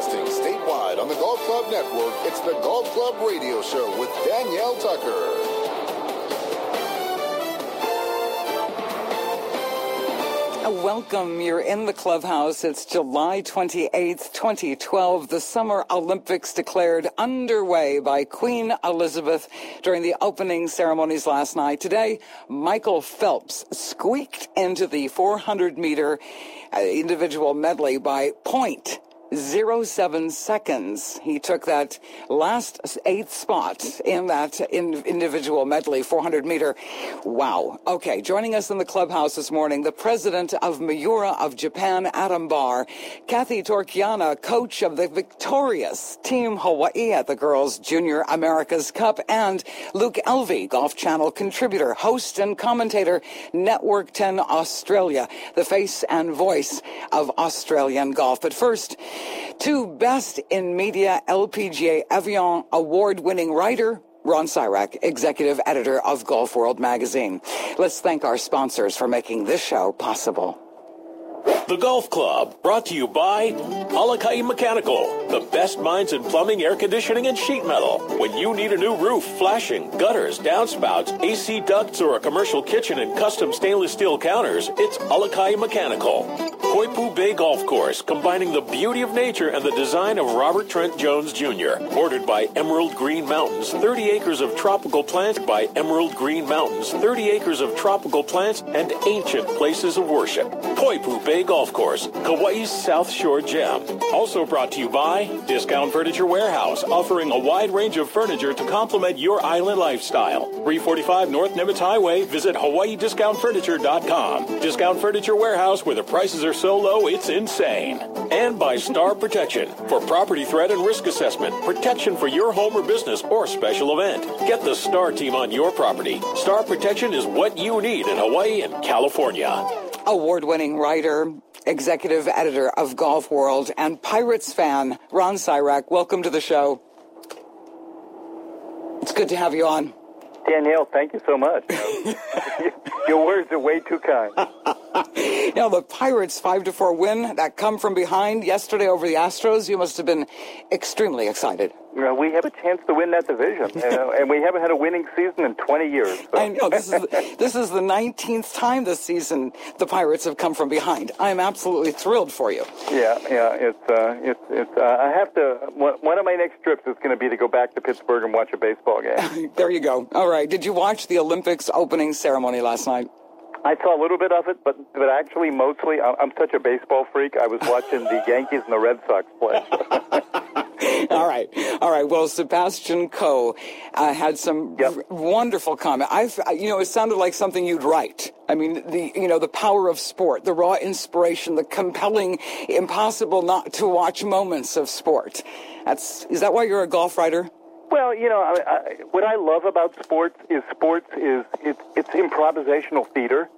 Broadcasting statewide on the Golf Club Network, it's the Golf Club Radio Show with Danielle Tucker. Welcome. You're in the clubhouse. It's July 28th, 2012. The Summer Olympics declared underway by Queen Elizabeth during the opening ceremonies last night. Today, Michael Phelps squeaked into the 400-meter individual medley by 0.07 seconds. He took that last 8th spot in that individual medley, 400-meter. Wow. Okay, joining us in the clubhouse this morning, the president of Miura of Japan, Adam Barr, Kathy Torchiana, coach of the victorious Team Hawaii at the Girls Junior America's Cup, and Luke Elvey, Golf Channel contributor, host and commentator, Network 10 Australia, the face and voice of Australian golf. But first, to Best in Media LPGA Evian award-winning writer, Ron Syrak, executive editor of Golf World magazine. Let's thank our sponsors for making this show possible. The Golf Club, brought to you by Alakai Mechanical, the best minds in plumbing, air conditioning, and sheet metal. When you need a new roof, flashing, gutters, downspouts, AC ducts, or a commercial kitchen and custom stainless steel counters, it's Alakai Mechanical. Koipu Bay Golf Course, combining the beauty of nature and the design of Robert Trent Jones Jr. Bordered by Emerald Green Mountains, 30 acres of tropical plants by Emerald Green Mountains, 30 acres of tropical plants and ancient places of worship. Koipu Bay Golf Course, Kauai's South Shore gem. Also brought to you by Discount Furniture Warehouse, offering a wide range of furniture to complement your island lifestyle. 345 North Nimitz Highway. Visit HawaiiDiscountFurniture.com. Discount Furniture Warehouse, where the prices are so low it's insane. And by Star Protection, for property threat and risk assessment, protection for your home or business or special event. Get the Star team on your property. Star Protection is what you need in Hawaii and California. Award-winning writer, executive editor of Golf World, and Pirates fan, Ron Syrak. Welcome to the show. It's good to have you on. Danielle, thank you so much. Your words are way too kind. You know, the Pirates' 5-4 win, that come from behind yesterday over the Astros, you must have been extremely excited. We have a chance to win that division, and we haven't had a winning season in 20 years. So. I know. This is the 19th time this season the Pirates have come from behind. I'm absolutely thrilled for you. Yeah. It's. I have to. One of my next trips is going to be to go back to Pittsburgh and watch a baseball game. There you go. All right. Did you watch the Olympics opening ceremony last night? I saw a little bit of it, but actually mostly, I'm such a baseball freak. I was watching the Yankees and the Red Sox play. All right. Well, Sebastian Coe had some wonderful comment. It sounded like something you'd write. I mean, the power of sport, the raw inspiration, the compelling, impossible not to watch moments of sport. Is that why you're a golf writer? Well, what I love about sports is it's improvisational theater.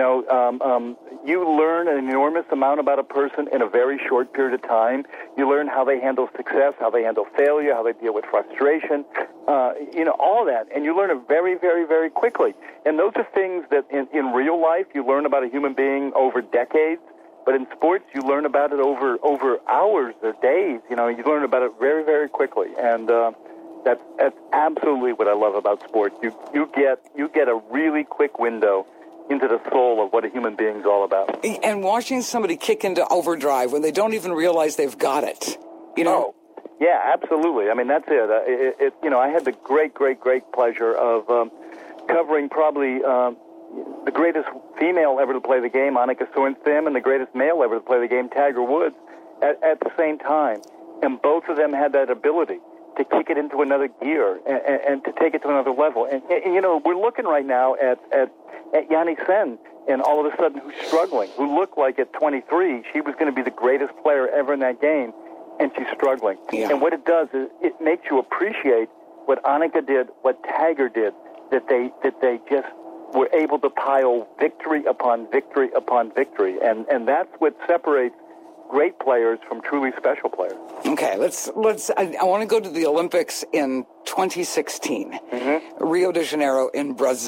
You learn an enormous amount about a person in a very short period of time. You learn how they handle success, how they handle failure, how they deal with frustration, all that. And you learn it very, very, very quickly. And those are things that in real life you learn about a human being over decades. But in sports, you learn about it over hours or days. You learn about it very, very quickly. And that's absolutely what I love about sports. You get a really quick window into the soul of what a human being's all about. And watching somebody kick into overdrive when they don't even realize they've got it. Oh, yeah, absolutely. I mean, that's it. I had the great pleasure of covering probably the greatest female ever to play the game, Annika Sorenstam, and the greatest male ever to play the game, Tiger Woods, at the same time. And both of them had that ability to kick it into another gear and to take it to another level. And we're looking right now at Yanni Sen, and all of a sudden who's struggling, who looked like at 23 she was going to be the greatest player ever in that game, and she's struggling. Yeah. And what it does is it makes you appreciate what Annika did, what Tiger did, that they just were able to pile victory upon victory upon victory. And that's what separates great players from truly special players. Okay, I want to go to the Olympics in 2016, Rio de Janeiro in Brazil.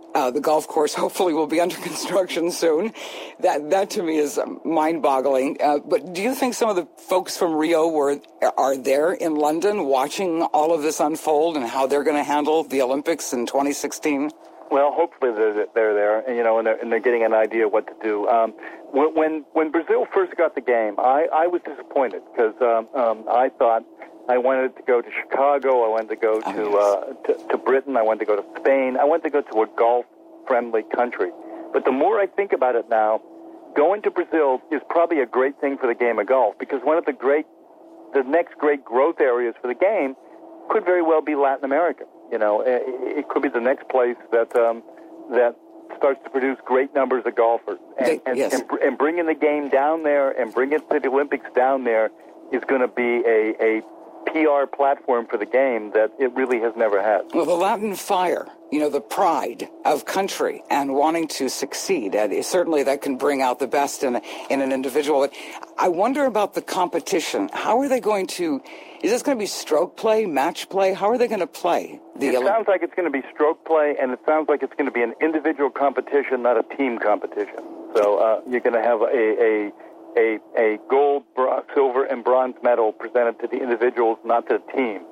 The golf course hopefully will be under construction soon. That to me is mind-boggling. But do you think some of the folks from Rio are there in London watching all of this unfold and how they're going to handle the Olympics in 2016? Well, hopefully they're there, and they're getting an idea what to do. When Brazil first got the game, I was disappointed because I thought I wanted to go to Chicago, I wanted to go to Britain, I wanted to go to Spain, I wanted to go to a golf-friendly country. But the more I think about it now, going to Brazil is probably a great thing for the game of golf because one of the next great growth areas for the game could very well be Latin America. It could be the next place that starts to produce great numbers of golfers. And bringing the game down there and bringing it to the Olympics down there is going to be a PR platform for the game that it really has never had. Well, the Latin fire, the pride of country and wanting to succeed, and certainly that can bring out the best in an individual. But I wonder about the competition. How are they going to... Is this going to be stroke play, match play? How are they going to play? It sounds like it's going to be stroke play, and it sounds like it's going to be an individual competition, not a team competition. So you're going to have a gold, silver, and bronze medal presented to the individuals, not to the team.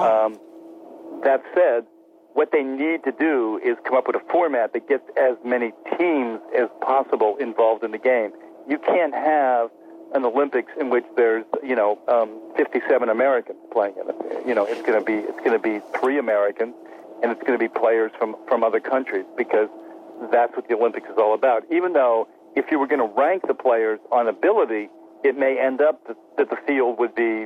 That said, what they need to do is come up with a format that gets as many teams as possible involved in the game. You can't have an Olympics in which there's 57 Americans playing in it. It's going to be 3 Americans, and it's going to be players from other countries because that's what the Olympics is all about. Even though if you were going to rank the players on ability, it may end up that the field would be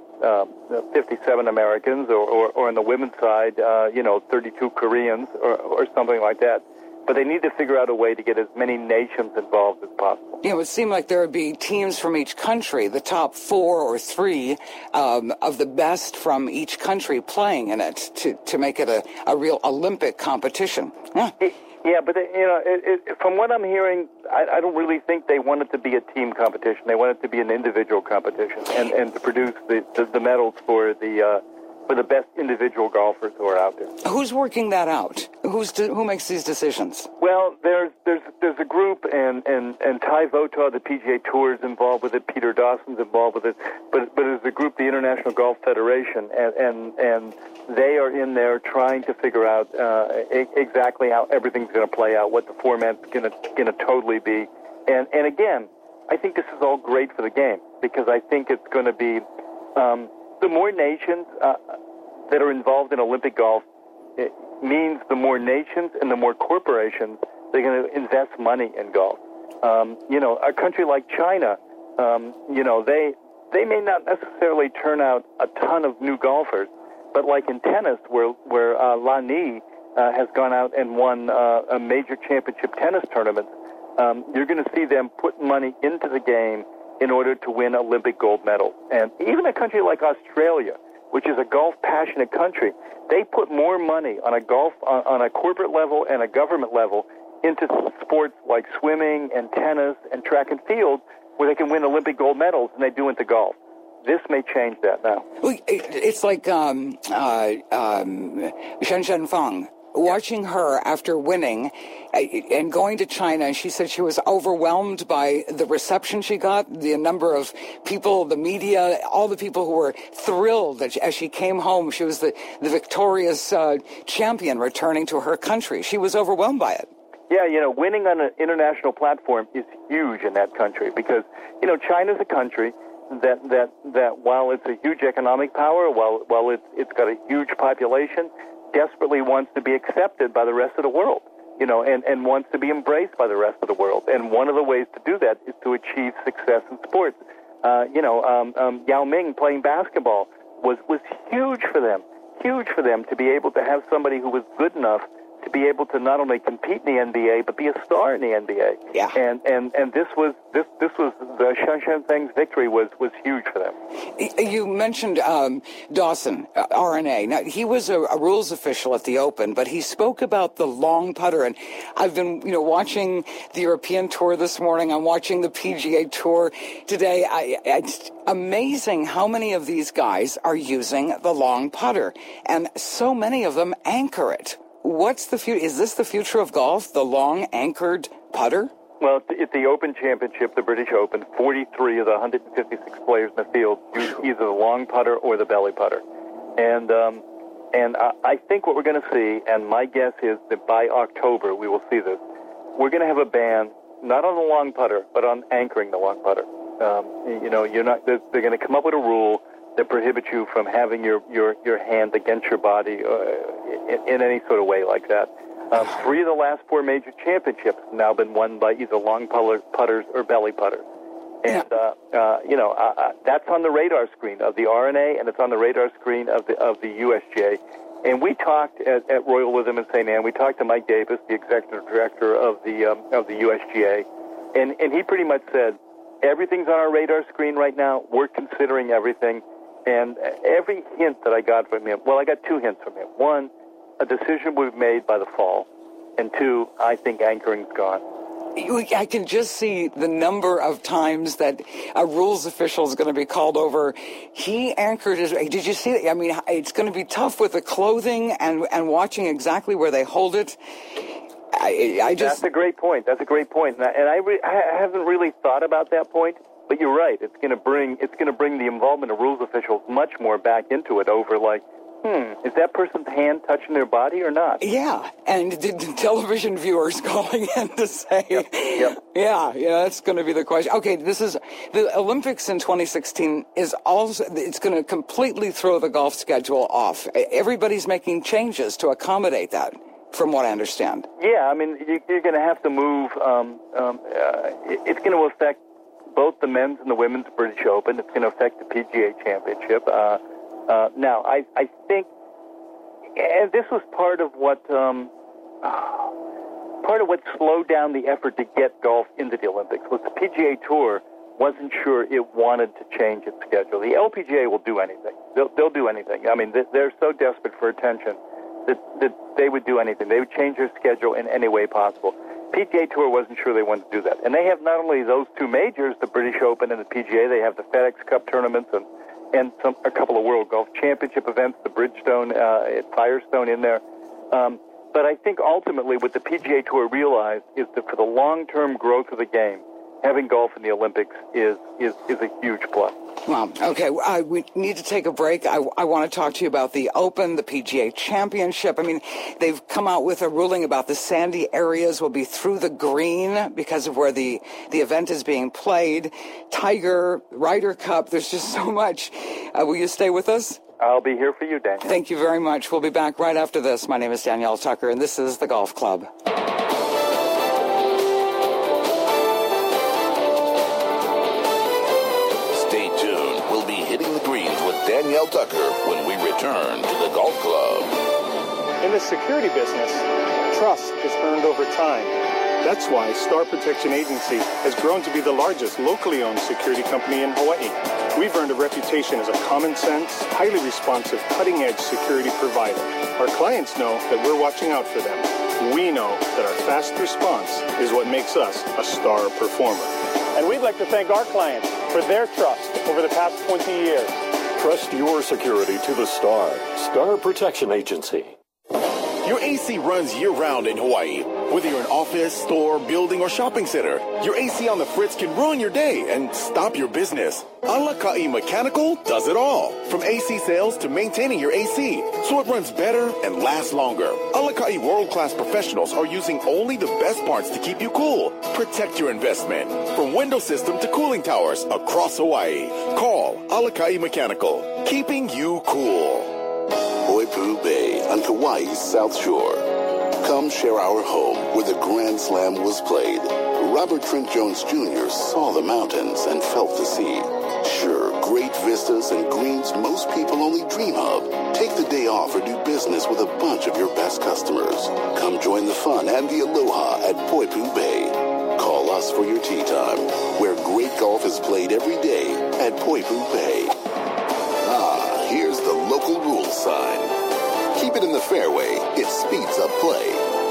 57 Americans or on the women's side 32 Koreans or something like that. But they need to figure out a way to get as many nations involved as possible. It would seem like there would be teams from each country, the top 4 or 3 of the best from each country playing in it to make it a real Olympic competition. Huh. Yeah, but from what I'm hearing, I don't really think they want it to be a team competition. They want it to be an individual competition and to produce the medals for the best individual golfers who are out there. Who's working that out? Who makes these decisions? Well, there's a group, and Ty Votah, the PGA Tour, is involved with it. Peter Dawson's involved with it. But there's a group, the International Golf Federation, and they are in there trying to figure out exactly how everything's going to play out, what the format's going to totally be. And again, I think this is all great for the game because I think it's going to be the more nations that are involved in Olympic golf, it means the more nations and the more corporations they're going to invest money in golf. A country like China, they may not necessarily turn out a ton of new golfers, but like in tennis, where Lan Yi has gone out and won a major championship tennis tournament, you're going to see them put money into the game in order to win Olympic gold medals. And even a country like Australia, which is a golf-passionate country, they put more money on a corporate level and a government level into sports like swimming and tennis and track and field where they can win Olympic gold medals than they do into golf. This may change that now. It's like Shen Zhenfang. Watching her after winning and going to China, she said she was overwhelmed by the reception she got, the number of people, the media, all the people who were thrilled that as she came home, she was the victorious champion returning to her country. She was overwhelmed by it. Yeah, winning on an international platform is huge in that country because, China's a country that while it's a huge economic power, while it's got a huge population, desperately wants to be accepted by the rest of the world, and wants to be embraced by the rest of the world. And one of the ways to do that is to achieve success in sports. Yao Ming playing basketball was huge for them to be able to have somebody who was good enough to be able to not only compete in the NBA but be a star in the NBA. Yeah. And this was the Shen Zhenfang's victory was huge for them. You mentioned Dawson, RNA. Now he was a rules official at the Open, but he spoke about the long putter. And I've been watching the European Tour this morning. I'm watching the PGA Tour today. It's amazing how many of these guys are using the long putter, and so many of them anchor it. what's the future? Is this the future of golf, the long-anchored putter? Well, at the Open Championship, the British Open, 43 of the 156 players in the field use either the long putter or the belly putter. And I think what we're going to see, and my guess is that by October we will see this, we're going to have a ban, not on the long putter, but on anchoring the long putter. You're not. They're going to come up with a rule that prohibits you from having your hand against your body in any sort of way like that. 3 of the last 4 major championships have now been won by either long putters or belly putters. And, that's on the radar screen of the RNA, and it's on the radar screen of the USGA. And we talked at Royal Witham in St. Anne. We talked to Mike Davis, the executive director of the USGA, and he pretty much said, everything's on our radar screen right now. We're considering everything. And every hint that I got from him, well, I got 2 hints from him. 1, a decision we've made by the fall, and 2, I think anchoring's gone. I can just see the number of times that a rules official is going to be called over. He anchored his. Did you see it? I mean, it's going to be tough with the clothing and watching exactly where they hold it. That's a great point. And I haven't really thought about that point. But you're right. It's going to bring the involvement of rules officials much more back into it. Over like, is that person's hand touching their body or not? Yeah, and the television viewers calling in to say, Yep. Yeah, that's going to be the question. Okay, this is the Olympics in 2016 is also, it's going to completely throw the golf schedule off. Everybody's making changes to accommodate that, from what I understand. Yeah, I mean, you're going to have to move. It's going to affect both the men's and the women's British Open. It's going to affect the PGA Championship. Now, I think, and this was part of what slowed down the effort to get golf into the Olympics, was the PGA Tour wasn't sure it wanted to change its schedule. The LPGA will do anything. They'll do anything. I mean, they're so desperate for attention that they would do anything. They would change their schedule in any way possible. PGA Tour wasn't sure they wanted to do that. And they have not only those 2 majors, the British Open and the PGA, they have the FedEx Cup tournaments and a couple of World Golf Championship events, the Bridgestone at Firestone in there. But I think ultimately what the PGA Tour realized is that for the long-term growth of the game, having golf in the Olympics is a huge plus. Well, okay, we need to take a break. I want to talk to you about the Open, the PGA Championship. I mean, they've come out with a ruling about the sandy areas will be through the green because of where the event is being played. Tiger, Ryder Cup, there's just so much. Will you stay with us? I'll be here for you, Daniel. Thank you very much. We'll be back right after this. My name is Danielle Tucker, and this is The Golf Club. Danielle Tucker when we return to the Golf Club. In the security business, trust is earned over time. That's why Star Protection Agency has grown to be the largest locally owned security company in Hawaii. We've earned a reputation as a common sense, highly responsive, cutting-edge security provider. Our clients know that we're watching out for them. We know that our fast response is what makes us a star performer. And we'd like to thank our clients for their trust over the past 20 years. Trust your security to the Star Protection Agency. Your AC runs year-round in Hawaii. Whether you're an office, store, building, or shopping center, your AC on the fritz can ruin your day and stop your business. Alakai Mechanical does it all. From AC sales to maintaining your AC, so it runs better and lasts longer. Alakai world-class professionals are using only the best parts to keep you cool. Protect your investment. From window system to cooling towers across Hawaii. Call Alakai Mechanical, keeping you cool. Poipu Bay on Kauai's South Shore. Come share our home where the Grand Slam was played. Robert Trent Jones Jr. saw the mountains and felt the sea. Sure, great vistas and greens most people only dream of. Take the day off or do business with a bunch of your best customers. Come join the fun and the aloha at Poipu Bay. Call us for your tee time, where great golf is played every day at Poipu Bay. Here's the local rules sign. Keep it in the fairway. It speeds up play.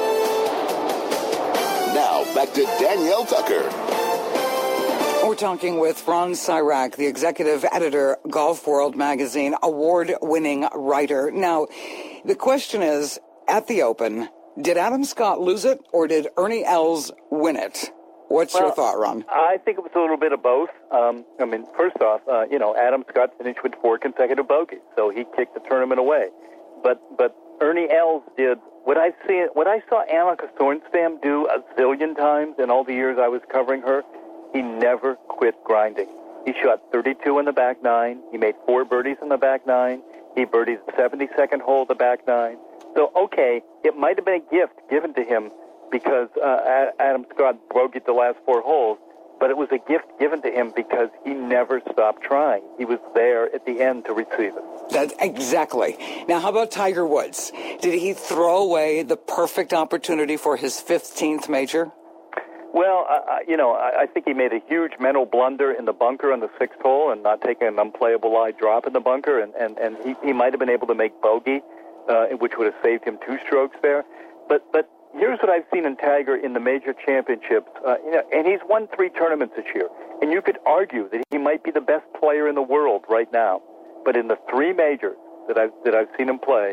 Now, back to Danielle Tucker. We're talking with Ron Cyrac, the executive editor, Golf World Magazine, award-winning writer. Now, the question is, at the Open. Did Adam Scott lose it, or did Ernie Els win it? What's your thought, Ron? I think it was a little bit of both. First off, Adam Scott finished with 4 consecutive bogeys, so he kicked the tournament away. But Ernie Els did what I saw Annika Sorenstam do a zillion times in all the years I was covering her. He never quit grinding. He shot 32 in the back 9. He made 4 birdies in the back 9. He birdied the 72nd hole of the back 9. So, okay, it might have been a gift given to him because Adam Scott bogeyed the last 4 holes, but it was a gift given to him because he never stopped trying. He was there at the end to receive it. That's exactly. Now, how about Tiger Woods? Did he throw away the perfect opportunity for his 15th major? Well, I think he made a huge mental blunder in the bunker on the 6th hole and not taking an unplayable lie drop in the bunker, and he might have been able to make bogey, which would have saved him 2 strokes there. But here's what I've seen in Tiger in the major championships, and he's won 3 tournaments this year, and you could argue that he might be the best player in the world right now. But in the 3 majors that I've seen him play,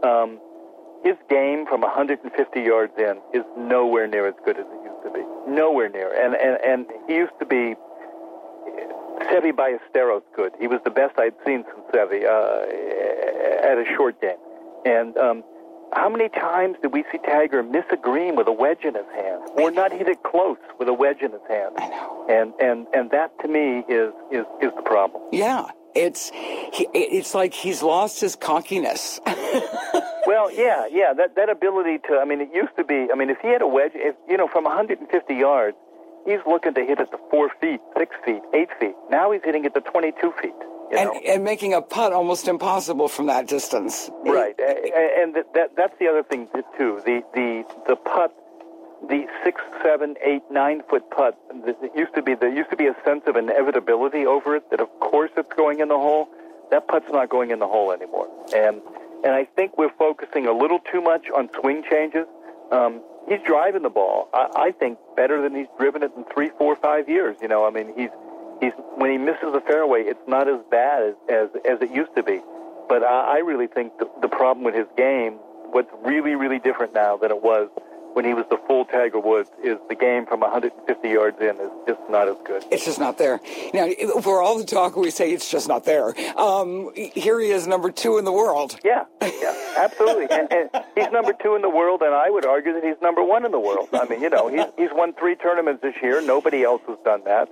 his game from 150 yards in is nowhere near as good as it used to be. Nowhere near. And he used to be Seve Ballesteros good. He was the best I'd seen since Seve at a short game. And how many times did we see Tiger miss a green with a wedge in his hand, or not hit it close with a wedge in his hand? I know. And that to me is the problem. Yeah. It's like he's lost his cockiness. Well, yeah, that ability to, it used to be, if he had a wedge, from 150 yards, he's looking to hit it to 4 feet, 6 feet, 8 feet. Now he's hitting it to 22 feet. And making a putt almost impossible from that distance. Right, and that's the other thing, too. The putt, the 6, 7, 8, 9 foot putt, there used to be a sense of inevitability over it, that of course it's going in the hole. That putt's not going in the hole anymore. And I think we're focusing a little too much on swing changes. He's driving the ball, I think, better than he's driven it in 3, 4, 5 years. He's when he misses the fairway, it's not as bad as it used to be. But I really think the problem with his game, what's really, really different now than it was when he was the full Tiger Woods, is the game from 150 yards in is just not as good. It's just not there. Now, for all the talk, we say it's just not there. Here he is, number 2 in the world. Yeah, absolutely. and he's number 2 in the world, and I would argue that he's number 1 in the world. He's won 3 tournaments this year. Nobody else has done that.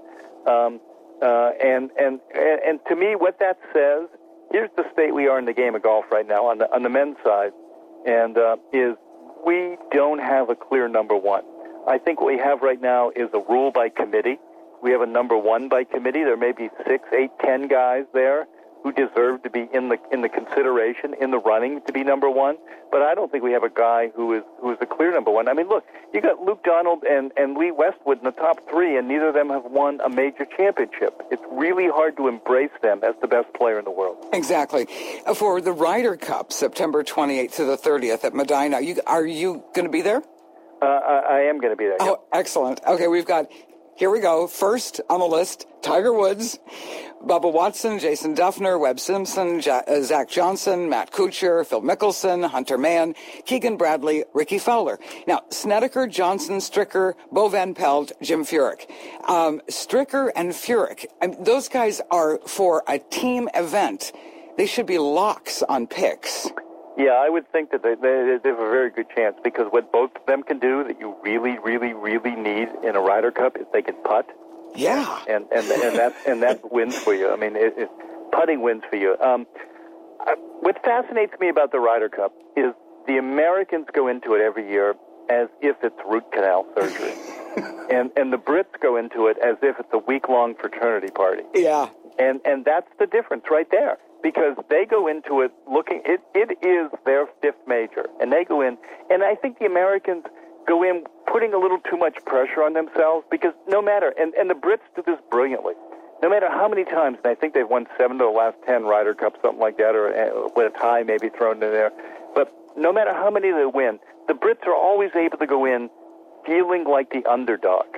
And to me, what that says, here's the state we are in the game of golf right now on the men's side, and is we don't have a clear number 1. I think what we have right now is a rule by committee. We have a number 1 by committee. There may be 6, 8, 10 guys there who deserve to be in the consideration, in the running to be number 1. But I don't think we have a guy who is a clear number 1. Look, you got Luke Donald and Lee Westwood in the top 3, and neither of them have won a major championship. It's really hard to embrace them as the best player in the world. Exactly. For the Ryder Cup, September 28th to the 30th at Medina, are you going to be there? I am going to be there. Oh, excellent. Okay, here we go. First on the list, Tiger Woods, Bubba Watson, Jason Duffner, Webb Simpson, Zach Johnson, Matt Kuchar, Phil Mickelson, Hunter Mann, Keegan Bradley, Ricky Fowler. Now, Snedeker, Johnson, Stricker, Bo Van Pelt, Jim Furyk. Stricker and Furyk, those guys are for a team event. They should be locks on picks. Yeah, I would think that they have a very good chance, because what both of them can do that you really, really, really need in a Ryder Cup is they can putt. Yeah, and that wins for you. Putting wins for you. What fascinates me about the Ryder Cup is the Americans go into it every year as if it's root canal surgery, and the Brits go into it as if it's a week-long fraternity party. Yeah, and that's the difference right there. Because they go into it looking, it is their 5th major, and they go in, and I think the Americans go in putting a little too much pressure on themselves, because no matter, and the Brits do this brilliantly, no matter how many times, and I think they've won 7 of the last 10 Ryder Cups, something like that, or with a tie maybe thrown in there, but no matter how many they win, the Brits are always able to go in feeling like the underdog.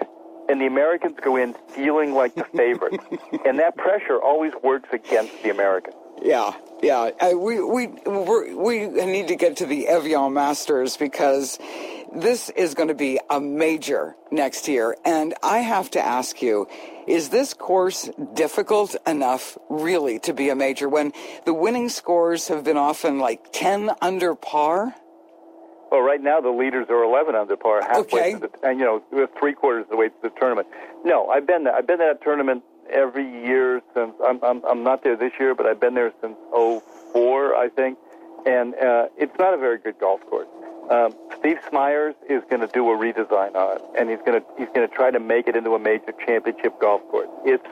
and the Americans go in feeling like the favorite. And that pressure always works against the Americans. Yeah. We need to get to the Evian Masters because this is going to be a major next year. And I have to ask you, is this course difficult enough really to be a major when the winning scores have been often like 10 under par? Well, right now the leaders are 11 under par, halfway to and we're 3/4 of the way to the tournament. No, I've been there. I've been to that tournament every year since I'm not there this year, but I've been there since 2004, I think. And it's not a very good golf course. Steve Smyers is going to do a redesign on it, and he's going to try to make it into a major championship golf course.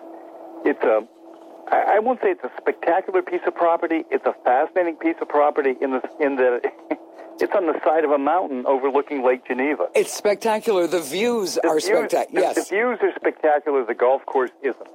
I won't say it's a spectacular piece of property. It's a fascinating piece of property in the it's on the side of a mountain overlooking Lake Geneva. It's spectacular. The views are spectacular. Yes, the views are spectacular. The golf course isn't.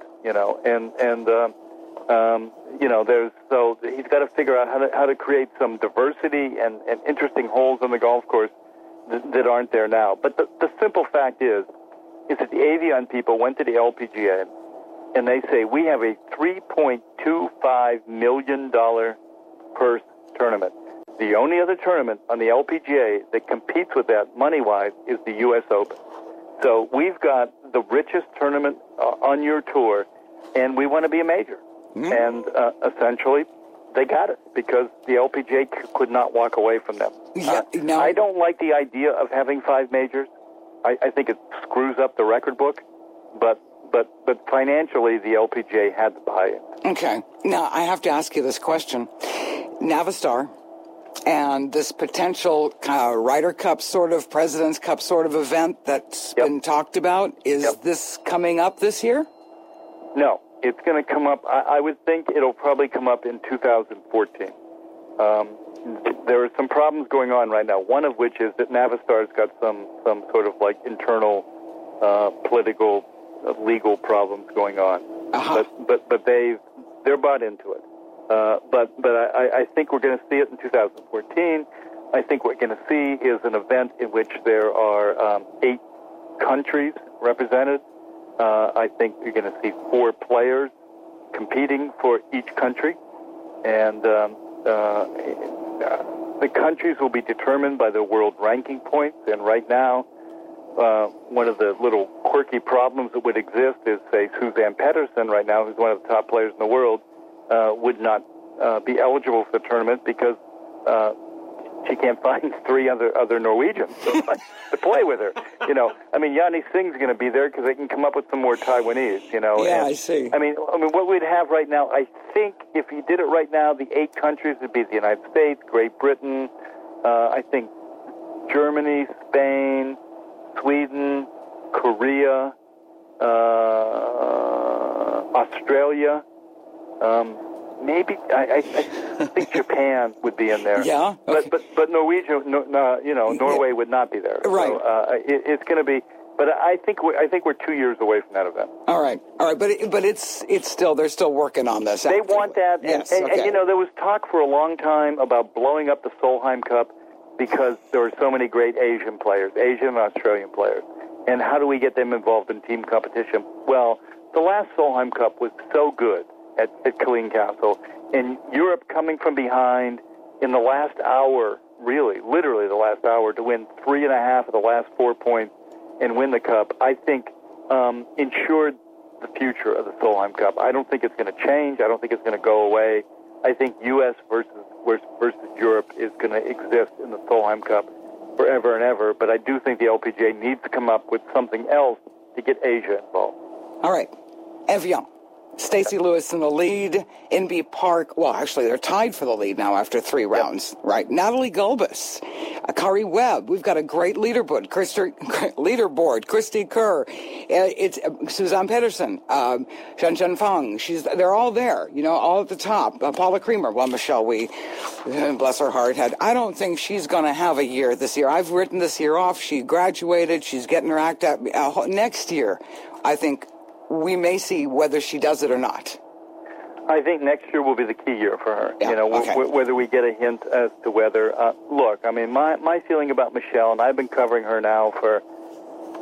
So he's got to figure out how to create some diversity and interesting holes on the golf course that aren't there now. But the simple fact is that the Evian people went to the LPGA and they say we have a $3.25 million purse tournament. The only other tournament on the LPGA that competes with that money-wise is the U.S. Open. So we've got the richest tournament on your tour, and we want to be a major. And essentially, they got it because the LPGA could not walk away from them. I don't like the idea of having 5 majors. I think it screws up the record book, but financially, the LPGA had to buy it. Okay. Now, I have to ask you this question. Navistar and this potential Ryder Cup sort of, President's Cup sort of event that's been talked about, is this coming up this year? No, it's going to come up, I would think it'll probably come up in 2014. There are some problems going on right now, one of which is that Navistar's got some sort of like internal political, legal problems going on. But they're bought into it. But I think we're going to see it in 2014. I think what we're going to see is an event in which there are 8 countries represented. I think you're going to see 4 players competing for each country. And the countries will be determined by the world ranking points. And right now, one of the little quirky problems that would exist is, say, Suzanne Pettersson right now, who's one of the top players in the world, would not be eligible for the tournament because she can't find 3 other Norwegians to play with her. Yanni Singh's going to be there because they can come up with some more Taiwanese. Yeah, I see. I mean, what we'd have right now, I think, if you did it right now, the 8 countries would be the United States, Great Britain, I think Germany, Spain, Sweden, Korea, Australia. Maybe I think Japan would be in there. Yeah, okay. but Norwegian, Norway would not be there. Right. So, it's going to be. But I think we're 2 years away from that event. All right. But it's still, they're still working on this. They want that. Yes. And there was talk for a long time about blowing up the Solheim Cup because there were so many great Asian and Australian players. And how do we get them involved in team competition? Well, the last Solheim Cup was so good at Killeen Castle, and Europe coming from behind in the last hour, literally the last hour, to win 3.5 of the last 4 points and win the Cup, I think ensured the future of the Solheim Cup. I don't think it's going to change. I don't think it's going to go away. I think U.S. versus Europe is going to exist in the Solheim Cup forever and ever, but I do think the LPGA needs to come up with something else to get Asia involved. All right. Evian. Stacey Lewis in the lead. Inbee Park, well, actually, they're tied for the lead now after 3 rounds, right? Natalie Gulbis, Akari Webb. We've got a great leaderboard. Christy Kerr. It's Suzanne Pettersson, Shen Fang. They're all there, all at the top. Paula Creamer. Well, Michelle Wee, bless her heart, I don't think she's going to have a year this year. I've written this year off. She graduated. She's getting her act up. Next year, I think we may see whether she does it or not. I think next year will be the key year for her. Yeah, whether we get a hint as to whether. Look, I mean, my feeling about Michelle, and I've been covering her now for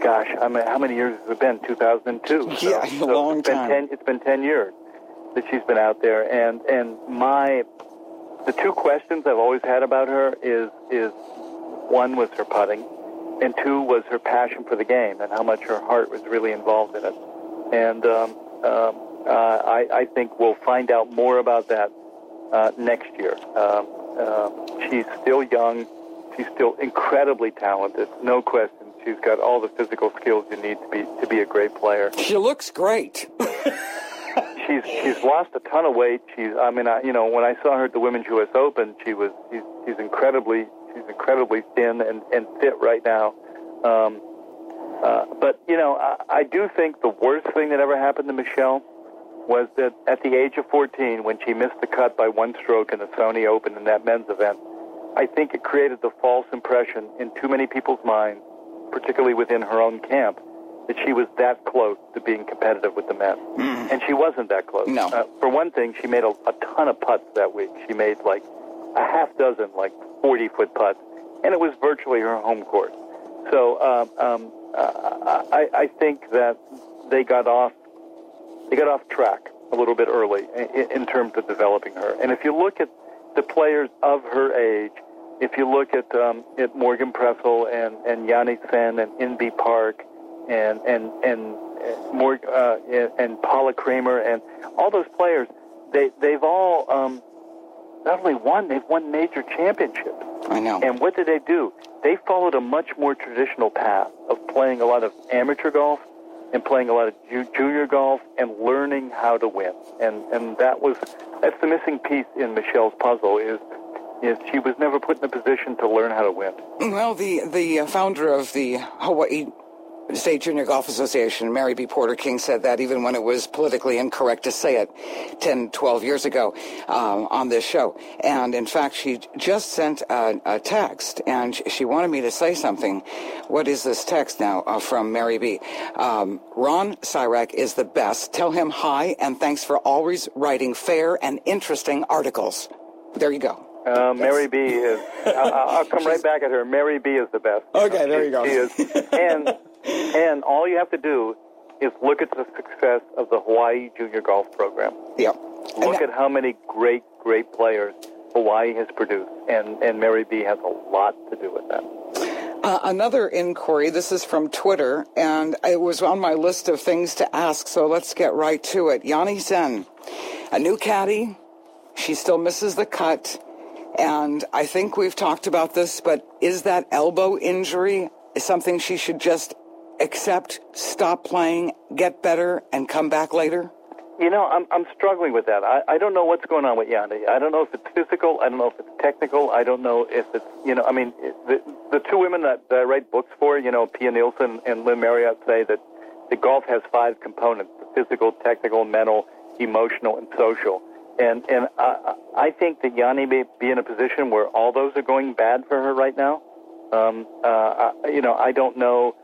gosh, I mean, how many years has it been? 2002. Yeah, a long time. It's been 10 years that she's been out there, and the two questions I've always had about her is one was her putting, and two was her passion for the game and how much her heart was really involved in it. And I think we'll find out more about that next year. She's still young. She's still incredibly talented, no question. She's got all the physical skills you need to be a great player. She looks great. She's lost a ton of weight. When I saw her at the Women's U.S. Open, she's incredibly thin and fit right now. But I do think the worst thing that ever happened to Michelle was that at the age of 14, when she missed the cut by one stroke in the Sony Open in that men's event, I think it created the false impression in too many people's minds, particularly within her own camp, that she was that close to being competitive with the men. And she wasn't that close. No. For one thing, she made a ton of putts that week. She made like a half dozen, 40-foot putts, and it was virtually her home course. So I think that they got off track a little bit early in terms of developing her. And if you look at the players of her age, if you look at Morgan Pressel and Yanni Sen and Inbee Park and Paula Kramer and all those players, they've all not only won, they've won major championships. I know. And what did they do? They followed a much more traditional path of playing a lot of amateur golf and playing a lot of junior golf and learning how to win. And that's the missing piece in Michelle's puzzle is she was never put in a position to learn how to win. Well, the founder of the Hawaii State Junior Golf Association, Mary B. Porter King, said that even when it was politically incorrect to say it 10, 12 years ago on this show. And, in fact, she just sent a text, and she wanted me to say something. What is this text now from Mary B.? Ron Cyrack is the best. Tell him hi, and thanks for always writing fair and interesting articles. There you go. Mary B. is... I'll come right back at her. Mary B. is the best. Okay, there you go. She is. And all you have to do is look at the success of the Hawaii Junior Golf Program. Yeah. Look at how many great players Hawaii has produced, and Mary B. has a lot to do with that. Another inquiry, this is from Twitter, and it was on my list of things to ask, so let's get right to it. Yanni Sen, a new caddy, she still misses the cut, and I think we've talked about this, but is that elbow injury something she should just accept, stop playing, get better, and come back later? I'm struggling with that. I don't know what's going on with Yanni. I don't know if it's physical. I don't know if it's technical. I don't know if it's, the two women that I write books for, Pia Nielsen and Lynn Marriott, say that the golf has 5 components: the physical, technical, mental, emotional, and social. And I think that Yanni may be in a position where all those are going bad for her right now. I don't know.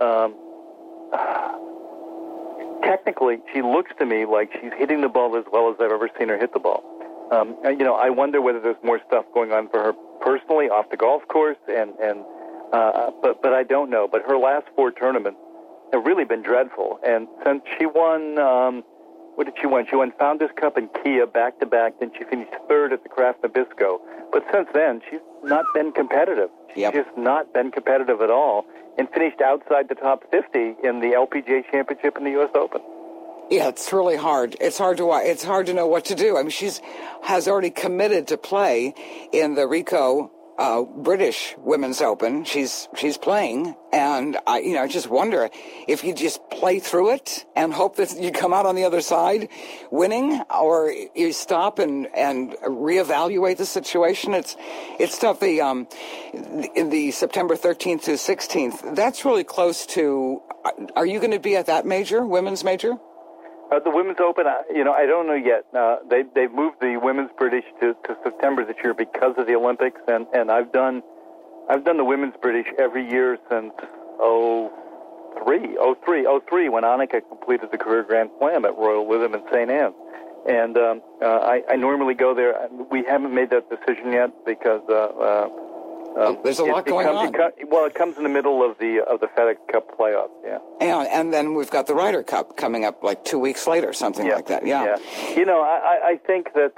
Technically, she looks to me like she's hitting the ball as well as I've ever seen her hit the ball. I wonder whether there's more stuff going on for her personally off the golf course, but I don't know. But her last 4 tournaments have really been dreadful. And since she won, what did she win? She won Founders Cup and Kia back-to-back, then she finished 3rd at the Kraft Nabisco. But since then, she's not been competitive. She's just not been competitive at all, and finished outside the top 50 in the LPGA Championship and the U.S. Open. Yeah, it's really hard. It's hard to know what to do. I mean, has already committed to play in the Ricoh British Women's Open. She's playing, and I just wonder if you just play through it and hope that you come out on the other side winning, or you stop and reevaluate the situation. It's tough. In the September 13th to 16th, that's really close to. Are you going to be at that major, women's major? The Women's Open, I don't know yet. They've moved the Women's British to September this year because of the Olympics, and I've done the Women's British every year since 03 when Annika completed the career Grand Slam at Royal Lytham in St. Anne's. And I normally go there. We haven't made that decision yet because There's a lot going on. It comes in the middle of the FedEx Cup playoffs. Yeah. And then we've got the Ryder Cup coming up like 2 weeks later, something like that. Yeah. I think that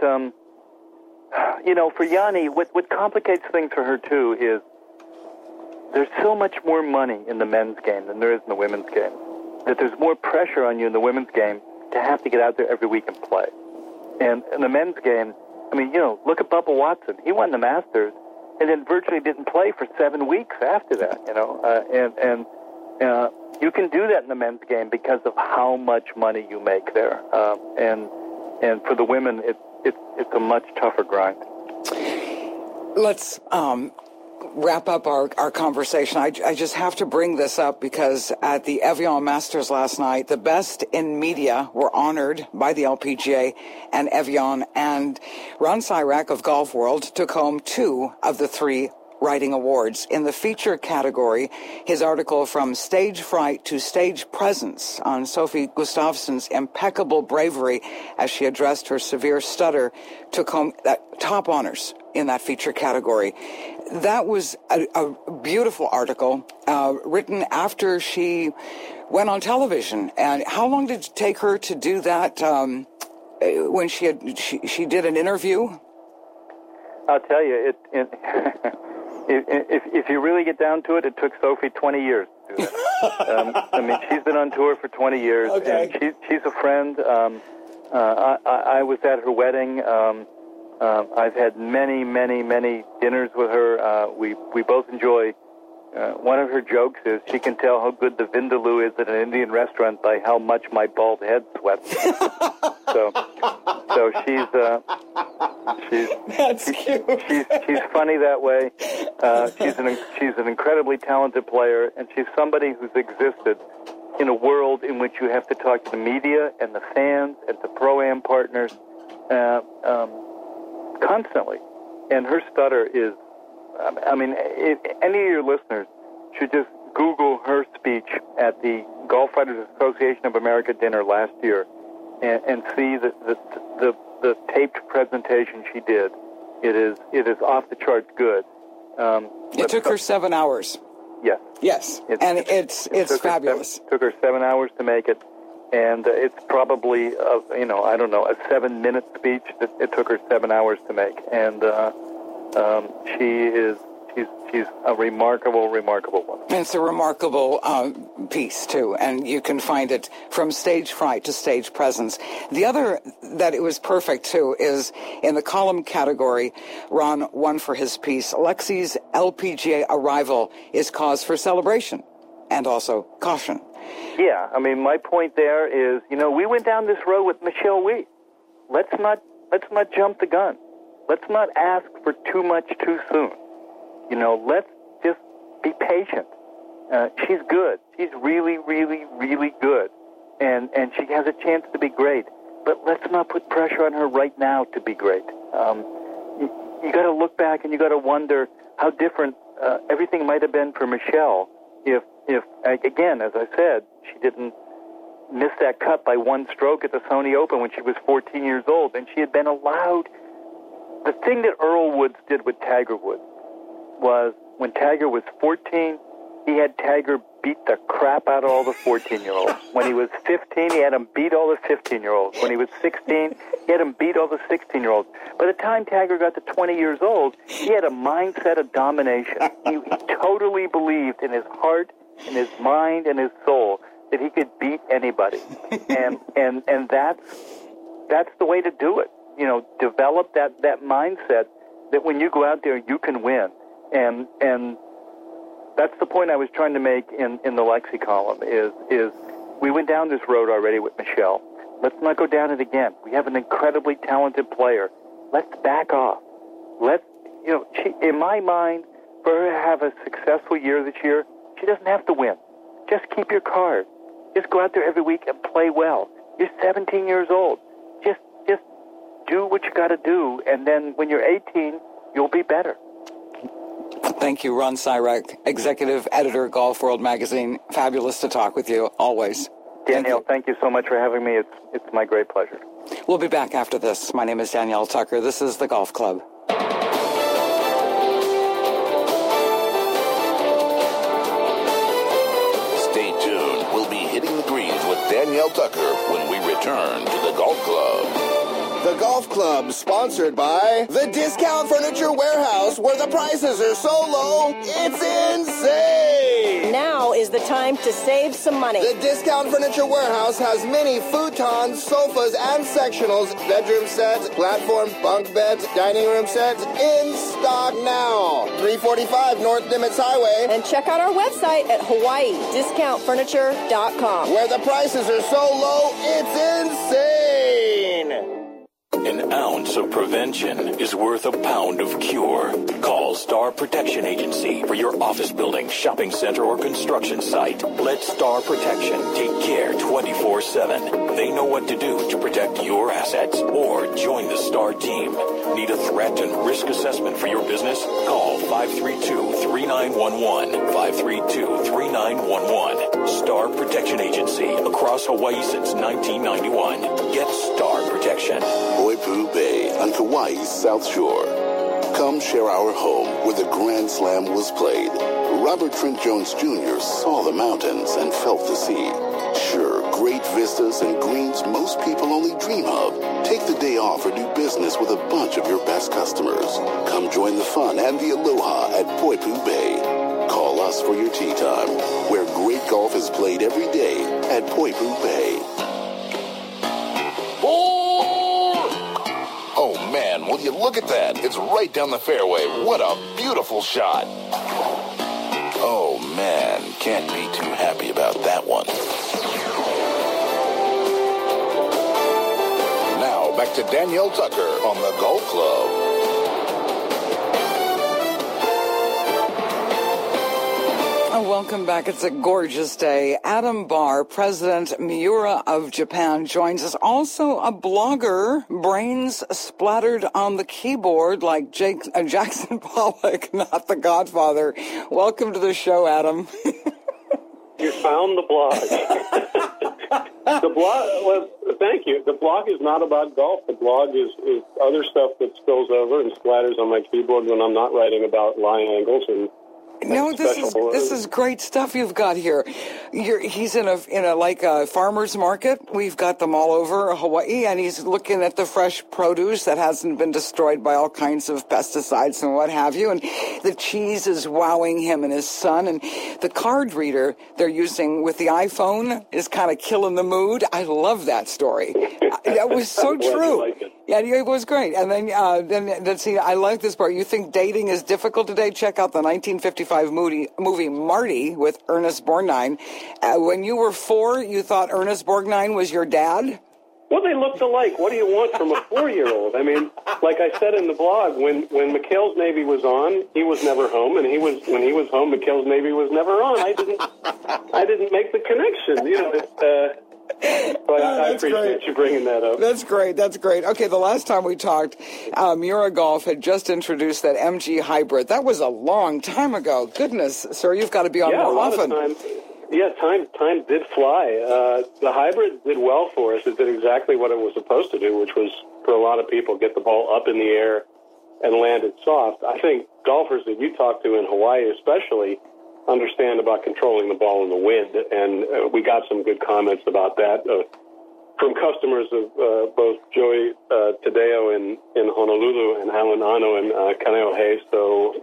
for Yanni, what complicates things for her too is there's so much more money in the men's game than there is in the women's game. That there's more pressure on you in the women's game to have to get out there every week and play. And in the men's game, I mean, look at Bubba Watson. He won the Masters and then virtually didn't play for 7 weeks after that, and you can do that in the men's game because of how much money you make there. And for the women, it's a much tougher grind. Let's wrap up our conversation. I just have to bring this up because at the Evian Masters last night, the best in media were honored by the LPGA and Evian, and Ron Sirak of Golf World took home 2 of the 3 writing awards. In the feature category, his article From Stage Fright to Stage Presence on Sophie Gustafsson's impeccable bravery as she addressed her severe stutter took home top honors in that feature category. That was a beautiful article written after she went on television. And how long did it take her to do that when she did an interview? I'll tell you, if you really get down to it, it took Sophie 20 years to do that. I mean, she's been on tour for 20 years, and she's a friend. I was at her wedding. I've had many, many, many dinners with her. We both enjoy. One of her jokes is she can tell how good the vindaloo is at an Indian restaurant by how much my bald head sweats. so she's that's cute. She's funny that way. She's an incredibly talented player, and she's somebody who's existed in a world in which you have to talk to the media and the fans and the pro-am partners constantly. And her stutter is, I mean, if any of your listeners should just Google her speech at the Golf Writers Association of America dinner last year and see the taped presentation she did. It is off the charts good. It took her 7 hours. Yes. Yes, it's fabulous. It took her 7 hours to make it, and it's probably a 7-minute speech that it took her 7 hours to make, and she's a remarkable woman. And it's a remarkable piece too, and you can find it From Stage Fright to Stage Presence. The other that it was perfect too is in the column category. Ron won for his piece. Lexi's LPGA arrival is cause for celebration and also caution. Yeah, I mean, my point there is, we went down this road with Michelle Wie. Let's not jump the gun. Let's not ask for too much too soon. Let's just be patient. She's good. She's really, really, really good. And she has a chance to be great. But let's not put pressure on her right now to be great. You got to look back and you got to wonder how different everything might have been for Michelle if again, as I said, she didn't miss that cut by one stroke at the Sony Open when she was 14 years old, and she had been allowed. The thing that Earl Woods did with Tiger Woods was when Tiger was 14, he had Tiger beat the crap out of all the 14-year-olds. When he was 15, he had him beat all the 15-year-olds. When he was 16, he had him beat all the 16-year-olds. By the time Tiger got to 20 years old, he had a mindset of domination. He totally believed in his heart, in his mind, and his soul that he could beat anybody. And that's the way to do it. Develop that mindset that when you go out there, you can win. And that's the point I was trying to make in the Lexi column is we went down this road already with Michelle. Let's not go down it again. We have an incredibly talented player. Let's back off. In my mind, for her to have a successful year this year, she doesn't have to win. Just keep your card. Just go out there every week and play well. You're 17 years old. Just do what you got to do, and then when you're 18, you'll be better. Thank you, Ron Sirak, Executive Editor, Golf World Magazine. Fabulous to talk with you, always. Danielle, thank you so much for having me. It's my great pleasure. We'll be back after this. My name is Danielle Tucker. This is The Golf Club. Hitting the Greens with Danielle Tucker when we return to the Golf Club. The Golf Club, sponsored by the Discount Furniture Warehouse, where the prices are so low, it's insane! Now is the time to save some money. The Discount Furniture Warehouse has many futons, sofas, and sectionals, bedroom sets, platform bunk beds, dining room sets, in stock now. 345 North Nimitz Highway. And check out our website at HawaiiDiscountFurniture.com. Where the prices are so low, it's insane! An ounce of prevention is worth a pound of cure. Call Star Protection Agency for your office building, shopping center, or construction site. Let Star Protection take care 24/7. They know what to do to protect your assets. Or join the Star team. Need a threat and risk assessment for your business? Call 532-3911. 532-3911. Star Protection Agency. Across Hawaii since 1991. Get Star Protection. Poipu Bay on Kauai's South Shore. Come share our home where the Grand Slam was played. Robert Trent Jones Jr. saw the mountains and felt the sea. Sure, great vistas and greens most people only dream of. Take the day off or do business with a bunch of your best customers. Come join the fun and the aloha at Poipu Bay. Call us for your tee time, where great golf is played every day at Poipu Bay. Oh man, will you look at that? It's right down the fairway. What a beautiful shot. Oh man, can't be too happy about that one. Now back to Danielle Tucker on the Golf Club. Welcome back. It's a gorgeous day. Adam Barr, President Miura of Japan, joins us. Also a blogger, brains splattered on the keyboard like Jackson Pollock, not the Godfather. Welcome to the show, Adam. You found the blog. The blog, well, thank you. The blog is not about golf. The blog is other stuff that spills over and splatters on my keyboard when I'm not writing about lie angles and no, this is great stuff you've got here. He's in a farmer's market. We've got them all over Hawaii, and he's looking at the fresh produce that hasn't been destroyed by all kinds of pesticides and what have you. And the cheese is wowing him and his son. And the card reader they're using with the iPhone is kind of killing the mood. I love that story. That was so true. Yeah, it was great. And then let's see, I like this part. You think dating is difficult today? Check out the 1955 movie Marty with Ernest Borgnine. When you were 4, you thought Ernest Borgnine was your dad? Well, they looked alike. What do you want from a 4-year-old? I mean, like I said in the blog, when McHale's Navy was on, he was never home, and when he was home, McHale's Navy was never on. I didn't make the connection. You know, but I appreciate you bringing that up. That's great. Okay, the last time we talked, Miura Golf had just introduced that MG Hybrid. That was a long time ago. Goodness, sir, you've got to be on more often. Time did fly. The Hybrid did well for us. It did exactly what it was supposed to do, which was, for a lot of people, get the ball up in the air and land it soft. I think golfers that you talk to in Hawaii especially understand about controlling the ball in the wind, and we got some good comments about that from customers of both Joey Tadeo in Honolulu and Alan Ano in Kaneohe. So,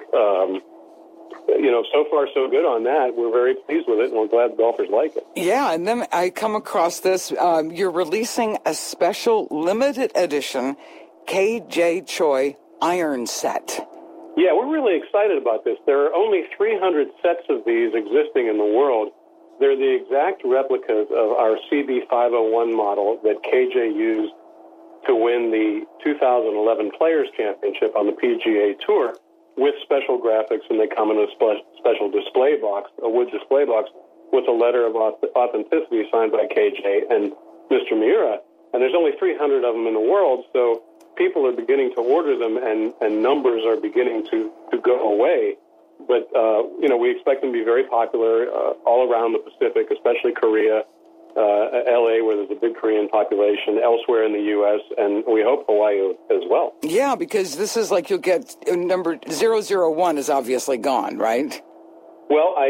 so far so good on that. We're very pleased with it, and we're glad golfers like it. Yeah, and then I come across this. You're releasing a special limited edition KJ Choi iron set. Yeah, we're really excited about this. There are only 300 sets of these existing in the world. They're the exact replicas of our CB501 model that KJ used to win the 2011 Players' Championship on the PGA Tour with special graphics, and they come in a special display box, a wood display box, with a letter of authenticity signed by KJ and Mr. Miura. And there's only 300 of them in the world, so people are beginning to order them, and numbers are beginning to go away. But, we expect them to be very popular all around the Pacific, especially Korea, L.A., where there's a big Korean population, elsewhere in the U.S., and we hope Hawaii as well. Yeah, because this is like you'll get number 001 is obviously gone, right? Well,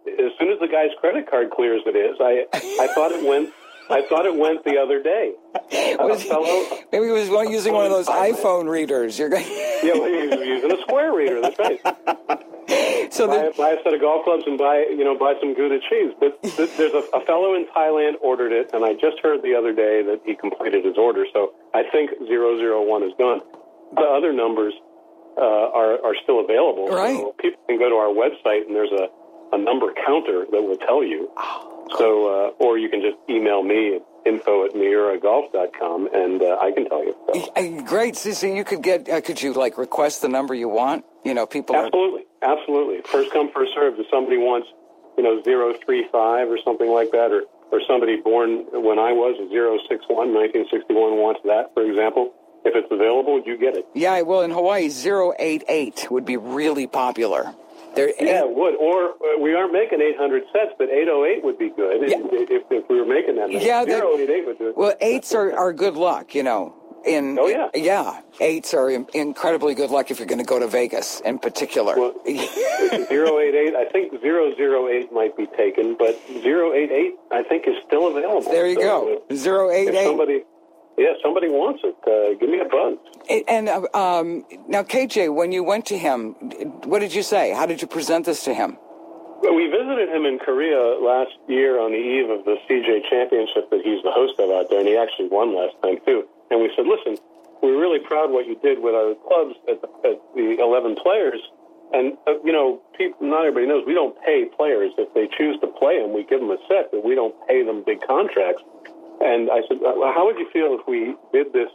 as soon as the guy's credit card clears, it is. I thought it went. I thought it went the other day. Maybe he was using one of those iPhone readers. Yeah, well, he was using a Square reader. That's right. So buy a set of golf clubs and buy some Gouda cheese. But there's a fellow in Thailand ordered it, and I just heard the other day that he completed his order. So I think 001 is done. The other numbers are still available. Right. So people can go to our website, and there's a number counter that will tell you. So, or you can just email me at info@miuragolf.com, and I can tell you. So. Great. So you could could you request the number you want? People. Absolutely. First come, first served. If somebody wants, 035 or something like that, or somebody born when I was 061, 1961 wants that, for example. If it's available, you get it. Yeah, well, in Hawaii, 088 would be really popular. Yeah, it would. Or we aren't making 800 sets, but 808 would be good if we were making that. Yeah, 088 would do it. Well, 8s are good luck, Yeah, 8s are incredibly good luck if you're going to go to Vegas in particular. Well, 088, I think 008 might be taken, but 088 I think is still available. There you go. 088. If somebody wants it, give me a buzz. And now, KJ, when you went to him, what did you say? How did you present this to him? Well, we visited him in Korea last year on the eve of the CJ Championship that he's the host of out there, and he actually won last time, too. And we said, listen, we're really proud of what you did with our clubs at the 11 players. And, not everybody knows, we don't pay players. If they choose to play them, we give them a set, but we don't pay them big contracts. And I said, well, how would you feel if we did this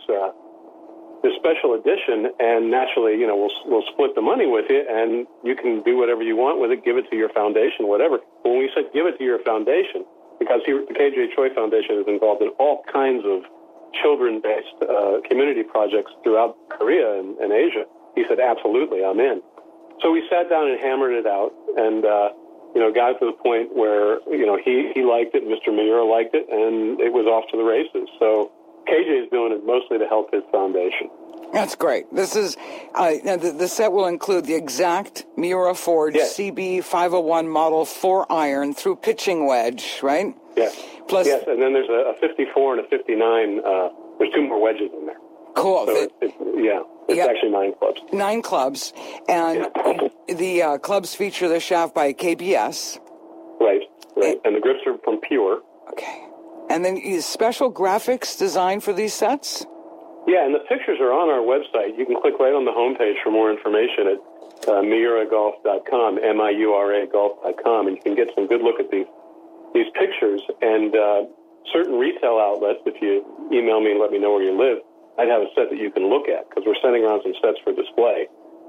special edition, and naturally, we'll split the money with you, and you can do whatever you want with it, give it to your foundation, whatever. When we said give it to your foundation, because the KJ Choi Foundation is involved in all kinds of children-based community projects throughout Korea and Asia, he said, absolutely, I'm in. So we sat down and hammered it out, and got to the point where, he liked it, Mr. Miura liked it, and it was off to the races. So KJ is doing it mostly to help his foundation. That's great. This is, the set will include the exact Miura forged CB 501 model 4-iron through pitching wedge, right? Yes. Plus, yes, and then there's a 54 and a 59, there's 2 more wedges in there. Cool. So it's actually 9 clubs. 9 clubs, and the clubs feature the shaft by KBS. Right. And the grips are from Pure. Okay. And then special graphics designed for these sets? Yeah, and the pictures are on our website. You can click right on the homepage for more information at miuragolf.com, MIURA golf.com, and you can get some good look at these pictures. And certain retail outlets, if you email me and let me know where you live, I'd have a set that you can look at, because we're sending around some sets for display.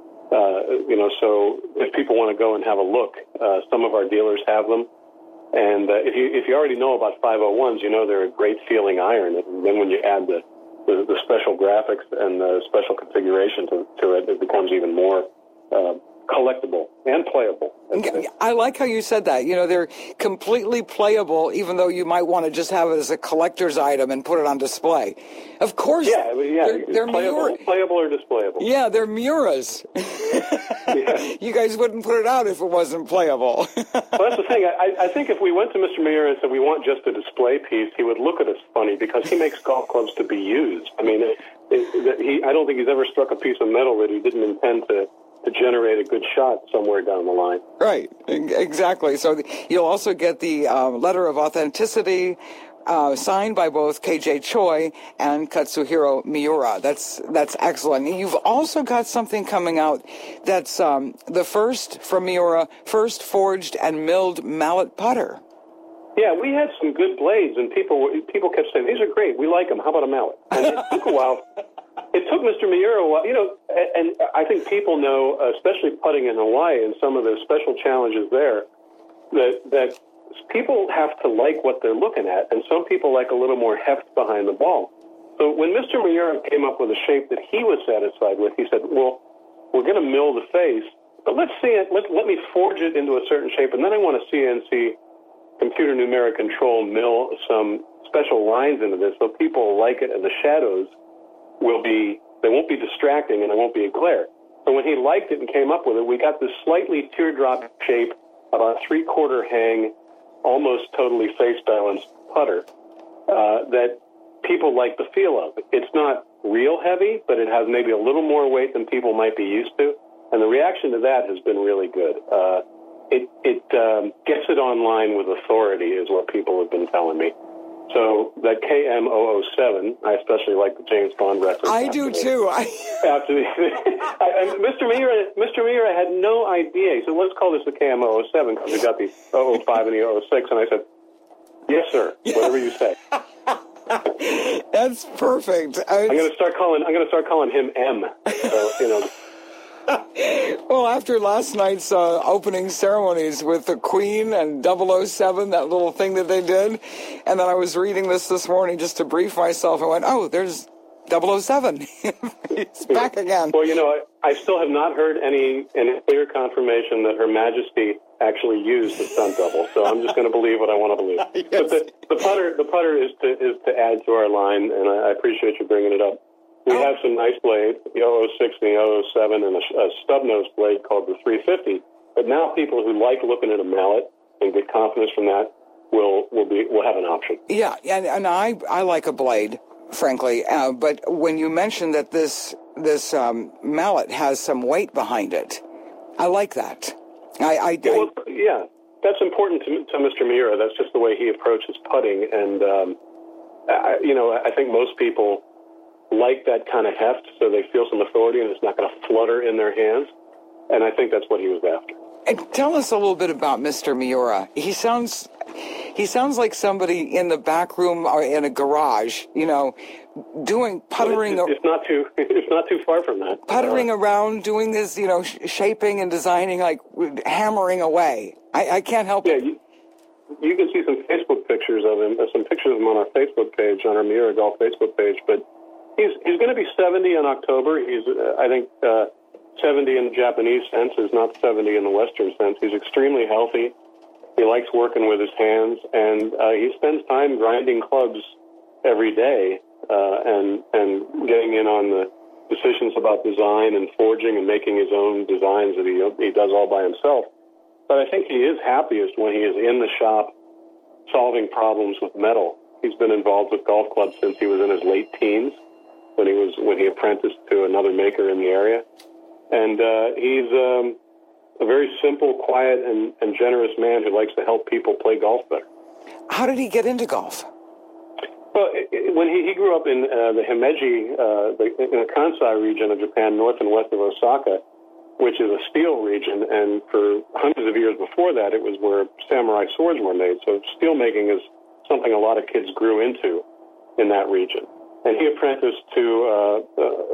So if people want to go and have a look, some of our dealers have them. And if you already know about 501s, they're a great feeling iron. And then when you add the special graphics and the special configuration to it, it becomes even more collectible and playable. I like how you said that. They're completely playable, even though you might want to just have it as a collector's item and put it on display. Of course. They're playable or displayable. Yeah, they're Miuras. You guys wouldn't put it out if it wasn't playable. Well, that's the thing. I think if we went to Mr. Miura and said we want just a display piece, he would look at us funny, because he makes golf clubs to be used. I mean, I don't think he's ever struck a piece of metal that he didn't intend to generate a good shot somewhere down the line. Right, exactly. So you'll also get the letter of authenticity signed by both KJ Choi and Katsuhiro Miura. That's excellent. You've also got something coming out that's the first from Miura, first forged and milled mallet putter. Yeah, we had some good blades, and people kept saying, these are great, we like them, how about a mallet? And it took a while. It took Mr. Miura a while, and I think people know, especially putting in Hawaii and some of the special challenges there, that people have to like what they're looking at, and some people like a little more heft behind the ball. So when Mr. Miura came up with a shape that he was satisfied with, he said, well, we're going to mill the face, but let's see it, let me forge it into a certain shape, and then I want to CNC computer numeric control mill some special lines into this so people like it, and the shadows they won't be distracting, and there won't be a glare. So when he liked it and came up with it, we got this slightly teardrop shape about 3/4 hang, almost totally face balanced putter that people like the feel of. It's not real heavy, but it has maybe a little more weight than people might be used to, and the reaction to that has been really good. It gets it online with authority, is what people have been telling me. So that KM007, I especially like the James Bond reference. I do too. Mr. Miura had no idea. He said, let's call this the KM007 because we got the 005 and the 006. And I said, yes, sir, whatever you say. That's perfect. I'm going to start calling him M. So, you know. Well, after last night's opening ceremonies with the Queen and 007, that little thing that they did, and then I was reading this morning just to brief myself, I went, oh, there's 007. He's back again. Well, you know, I still have not heard any clear confirmation that Her Majesty actually used the stunt double, so I'm just going to believe what I want to believe. Yes. But the putter is to add to our line, and I appreciate you bringing it up. We have some nice blades, the 006 and the 007, and a stub-nose blade called the 350. But now people who like looking at a mallet and get confidence from that will have an option. Yeah, and I like a blade, frankly. But when you mentioned that this mallet has some weight behind it, I like that. Yeah, that's important to Mr. Miura. That's just the way he approaches putting, and I think most people like that kind of heft, so they feel some authority, and it's not going to flutter in their hands. And I think that's what he was after. And tell us a little bit about Mr. Miura. He sounds like somebody in the back room or in a garage, doing puttering. It's not too far from that. Puttering around, doing this, shaping and designing, like hammering away. I can't help it. You can see some Facebook pictures of him, some pictures of him on our Facebook page, on our Miura Golf Facebook page, but he's going to be 70 in October. He's, I think, 70 in the Japanese sense is not 70 in the Western sense. He's extremely healthy. He likes working with his hands, and he spends time grinding clubs every day and getting in on the decisions about design and forging and making his own designs that he does all by himself. But I think he is happiest when he is in the shop solving problems with metal. He's been involved with golf clubs since he was in his late teens, when he apprenticed to another maker in the area. And he's a very simple, quiet, and generous man who likes to help people play golf better. How did he get into golf? Well, when he grew up in the Himeji, in the Kansai region of Japan, north and west of Osaka, which is a steel region, and for hundreds of years before that, it was where samurai swords were made. So steel making is something a lot of kids grew into in that region. And he apprenticed to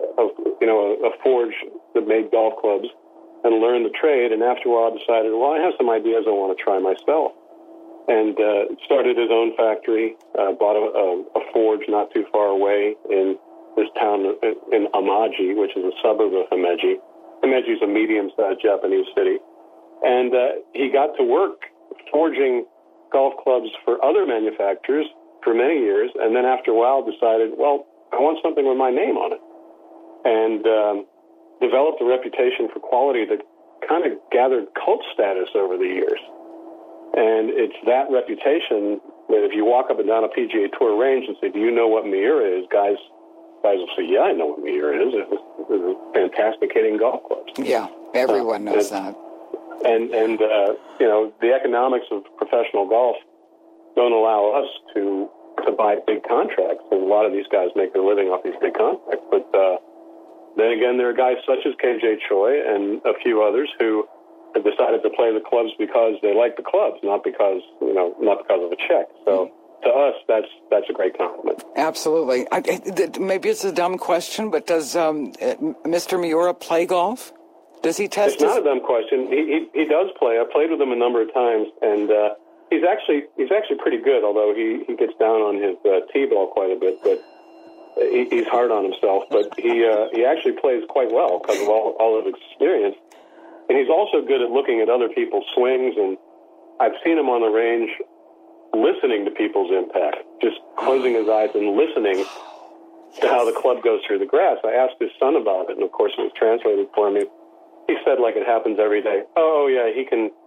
a forge that made golf clubs and learned the trade, and after a while decided, well, I have some ideas I want to try myself. And started his own factory, bought a forge not too far away in this town in Amaji, which is a suburb of Himeji. Himeji is a medium-sized Japanese city. And he got to work forging golf clubs for other manufacturers for many years, and then after a while decided, well, I want something with my name on it. And developed a reputation for quality that kind of gathered cult status over the years. And it's that reputation that if you walk up and down a PGA Tour range and say, do you know what Miura is? Guys will say, yeah, I know what Miura is. It's fantastic hitting golf clubs. Yeah, everyone knows that. And the economics of professional golf don't allow us to buy big contracts. And a lot of these guys make their living off these big contracts. But then again, there are guys such as KJ Choi and a few others who have decided to play the clubs because they like the clubs, not because of a check. So to us, that's a great compliment. Absolutely. Maybe it's a dumb question, but does Mr. Miura play golf? Does he test? It's not a dumb question. He does play. I've played with him a number of times, and he's actually pretty good. Although he gets down on his tee ball quite a bit, but he's hard on himself. But he actually plays quite well because of all of his experience. And he's also good at looking at other people's swings, and I've seen him on the range listening to people's impact, just closing his eyes and listening to how the club goes through the grass. I asked his son about it, and of course it was translated for me. He said, like it happens every day, oh, yeah, he can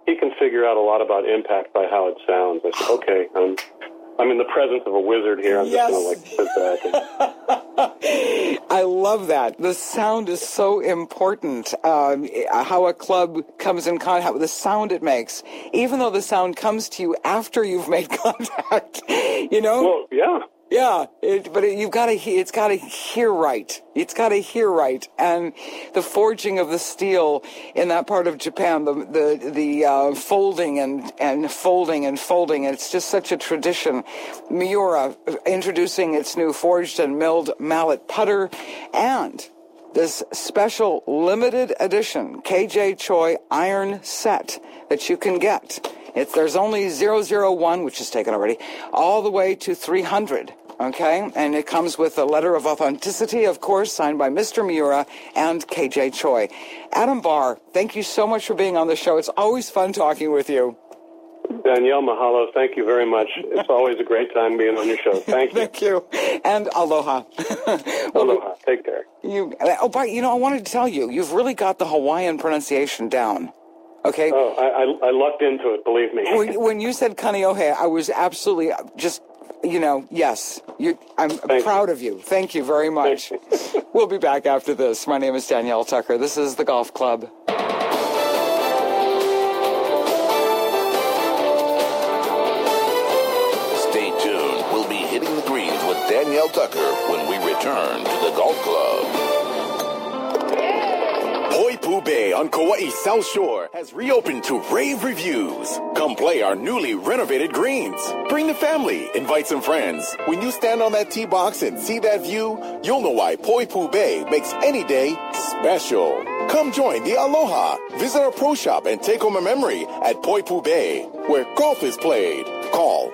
he can figure out a lot about impact by how it sounds. I said, okay, I'm in the presence of a wizard here. I'm just going to sit back. I love that. The sound is so important. How a club comes in contact, the sound it makes, even though the sound comes to you after you've made contact. Well, yeah. Yeah, you've got to. It's got to hear right. It's got to hear right, and the forging of the steel in that part of Japan, the folding and folding and folding. It's just such a tradition. Miura introducing its new forged and milled mallet putter, and this special limited edition KJ Choi iron set that you can get. There's only 001, which is taken already, all the way to 300, okay? And it comes with a letter of authenticity, of course, signed by Mr. Miura and KJ Choi. Adam Barr, thank you so much for being on the show. It's always fun talking with you. Danielle, mahalo. Thank you very much. It's always a great time being on your show. Thank you. Thank you. And aloha. Aloha. Take care. I wanted to tell you, you've really got the Hawaiian pronunciation down. Okay. Oh, I lucked into it, believe me. When you said Kaneohe, I was absolutely just, yes. I'm proud of you. Thank you very much. We'll be back after this. My name is Danielle Tucker. This is the Golf Club. Stay tuned. We'll be hitting the greens with Danielle Tucker when we return to the Golf Club. Poipu Bay on Kauai South Shore has reopened to rave reviews. Come play our newly renovated greens. Bring the family, invite some friends. When you stand on that tee box and see that view, you'll know why Poipu Bay makes any day special. Come join the Aloha. Visit our pro shop and take home a memory at Poipu Bay, where golf is played. Call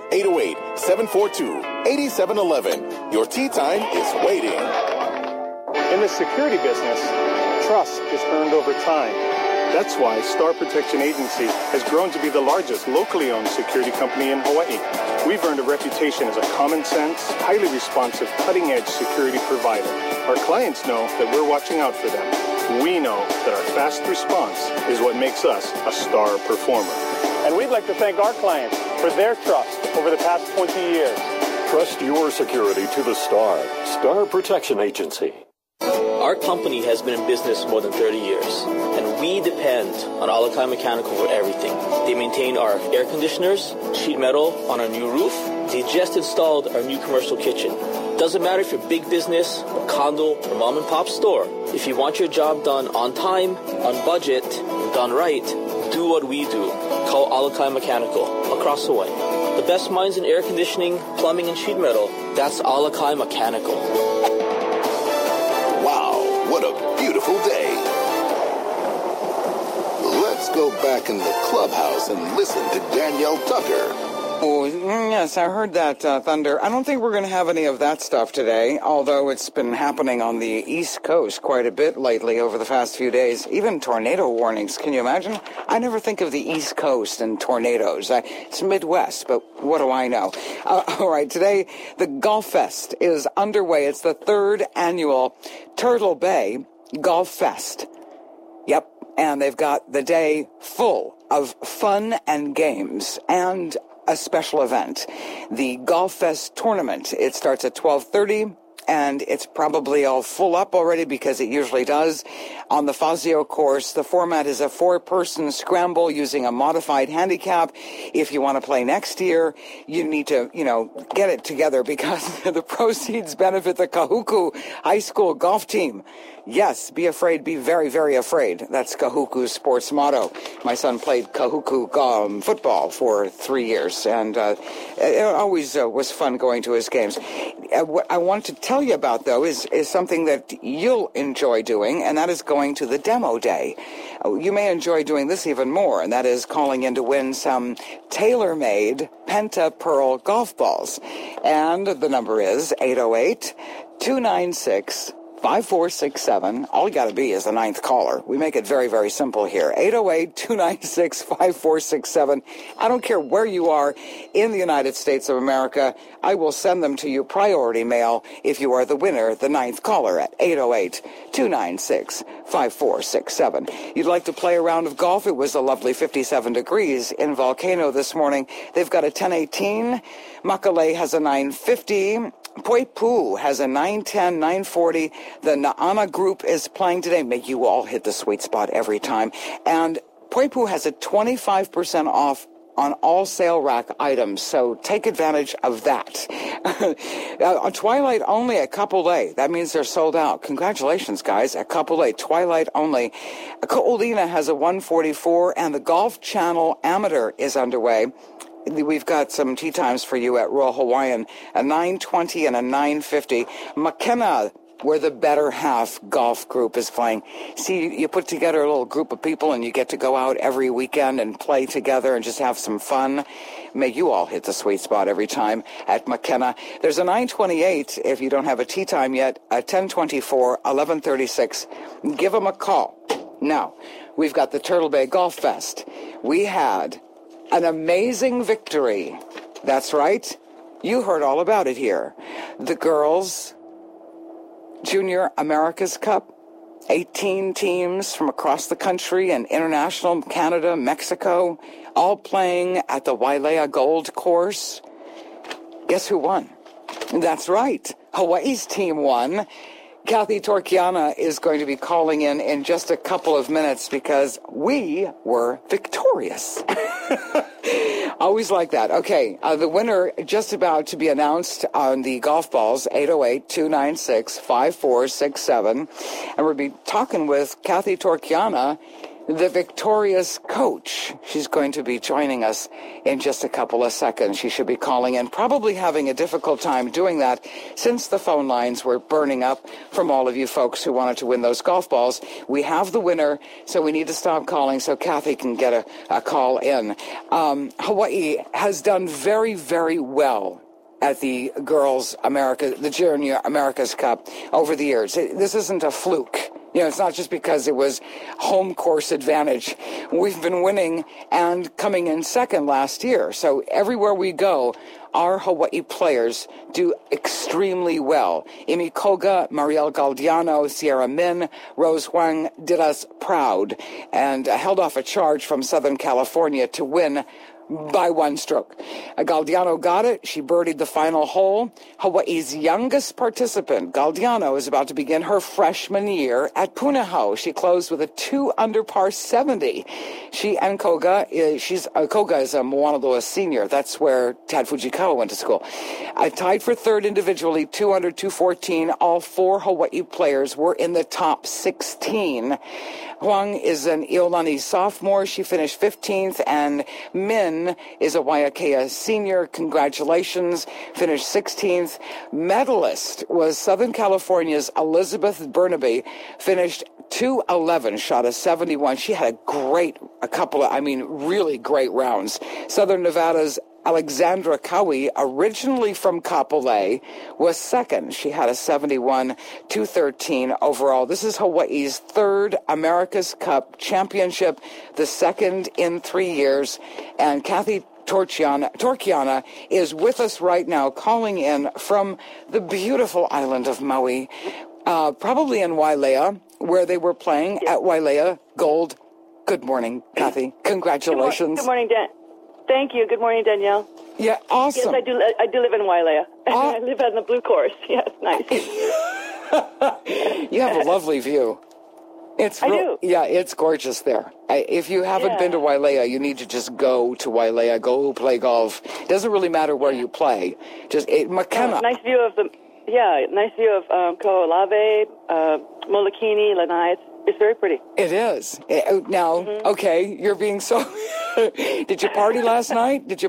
808-742-8711. Your tee time is waiting. In the security business, trust is earned over time. That's why Star Protection Agency has grown to be the largest locally owned security company in Hawaii. We've earned a reputation as a common sense, highly responsive, cutting-edge security provider. Our clients know that we're watching out for them. We know that our fast response is what makes us a star performer. And we'd like to thank our clients for their trust over the past 20 years. Trust your security to the Star. Star Protection Agency. Our company has been in business more than 30 years, and we depend on Alakai Mechanical for everything. They maintain our air conditioners, sheet metal on our new roof. They just installed our new commercial kitchen. Doesn't matter if you're big business, a condo, or mom and pop store. If you want your job done on time, on budget, and done right, do what we do. Call Alakai Mechanical across Hawaii. The best minds in air conditioning, plumbing, and sheet metal. That's Alakai Mechanical. What a beautiful day. Let's go back in the clubhouse and listen to Danielle Tucker. Oh, yes, I heard that, Thunder. I don't think we're going to have any of that stuff today, although it's been happening on the East Coast quite a bit lately over the past few days. Even tornado warnings. Can you imagine? I never think of the East Coast and tornadoes. It's Midwest, but what do I know? All right, today, the Golf Fest is underway. It's the third annual Turtle Bay Golf Fest. Yep, and they've got the day full of fun and games and a special event, the Golf Fest tournament. It starts at 12:30, and it's probably all full up already because it usually does. On the Fazio course, the format is a 4-person scramble using a modified handicap. If you want to play next year, you need to, get it together because the proceeds benefit the Kahuku High School golf team. Yes, be afraid, be very, very afraid. That's Kahuku's sports motto. My son played Kahuku football for 3 years, and it always was fun going to his games. What I want to tell you about, though, is something that you'll enjoy doing, and that is going to the demo day. You may enjoy doing this even more, and that is calling in to win some tailor-made Penta Pearl golf balls. And the number is 808-296 808-296-5467. All you got to be is the ninth caller. We make it very, very simple here. 808-296-5467. I don't care where you are in the United States of America. I will send them to you priority mail if you are the winner, the ninth caller at 808-296-5467. You'd like to play a round of golf? It was a lovely 57 degrees in Volcano this morning. They've got a 1018. Makalei has a 950. Poipu has a 910, 940. The Naana group is playing today. May you all hit the sweet spot every time. And Poipu has a 25% off on all sale rack items, so take advantage of that. On Twilight only at Kapolei. That means they're sold out. Congratulations, guys, at Kapolei. Twilight only. Ko'olina has a 144, and the Golf Channel Amateur is underway. We've got some tee times for you at Royal Hawaiian, a 920 and a 950. McKenna, where the Better Half golf group is playing. See, you put together a little group of people and you get to go out every weekend and play together and just have some fun. May you all hit the sweet spot every time at McKenna. There's a 928 if you don't have a tee time yet, a 1024, 1136. Give them a call. Now, we've got the Turtle Bay Golf Fest. We had an amazing victory. That's right. You heard all about it here. The girls' Junior America's Cup, 18 teams from across the country and international, Canada, Mexico, all playing at the Wailea Gold Course. Guess who won? That's right. Hawaii's team won. Kathy Torchiana is going to be calling in just a couple of minutes because we were victorious. Always like that. Okay, the winner just about to be announced on the golf balls, 808-296-5467. And we'll be talking with Kathy Torchiana, the victorious coach. She's going to be joining us in just a couple of seconds. She should be calling in, probably having a difficult time doing that since the phone lines were burning up from all of you folks who wanted to win those golf balls. We have the winner, so we need to stop calling so Kathy can get a call in. Hawaii has done very, very well at the the Junior America's Cup over the years. This isn't a fluke. You know, it's not just because it was home course advantage. We've been winning and coming in second last year. So everywhere we go, our Hawaii players do extremely well. Amy Koga, Marielle Galdiano, Sierra Min, Rose Huang did us proud and held off a charge from Southern California to win by one stroke. Galdiano got it. She birdied the final hole. Hawaii's youngest participant, Galdiano, is about to begin her freshman year at Punahou. She closed with a 2 under par 70. She and Koga, Koga is a Moana Loa senior. That's where Tad Fujikawa went to school. Tied for third individually, 2 under 214. All 4 Hawaii players were in the top 16. Huang is an Iolani sophomore. She finished 15th, and Min is a Waiakea senior. Congratulations. Finished 16th. Medalist was Southern California's Elizabeth Burnaby. Finished 211, shot a 71. She had a couple of really great rounds. Southern Nevada's Alexandra Cowie, originally from Kapolei, was second. She had a 71, 213 overall. This is Hawaii's third America's Cup championship, the second in 3 years. And Kathy Torchiana is with us right now, calling in from the beautiful island of Maui, probably in Wailea, where they were playing at Wailea Gold. Good morning, Kathy. Congratulations. Good morning, Dan. Thank you. Good morning, Danielle. Yeah, awesome. Yes, I do live in Wailea. I live on the Blue Course. Yes, nice. You have a lovely view. I do. Yeah, it's gorgeous there. If you haven't been to Wailea, you need to just go to Wailea. Go play golf. It doesn't really matter where you play. Just McKenna. Nice view of Ko'olave, Molokini, Lanai. It's very pretty. It is. Now, okay, you're being so... Did you party last night? No,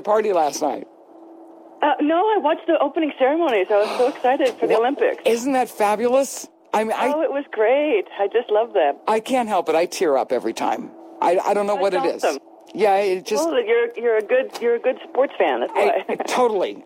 I watched the opening ceremonies. I was so excited for the Olympics. Isn't that fabulous? It was great. I just love that. I can't help it. I tear up every time. I don't know what it is. Yeah, it just. Well, you're a good sports fan. That's why. Totally.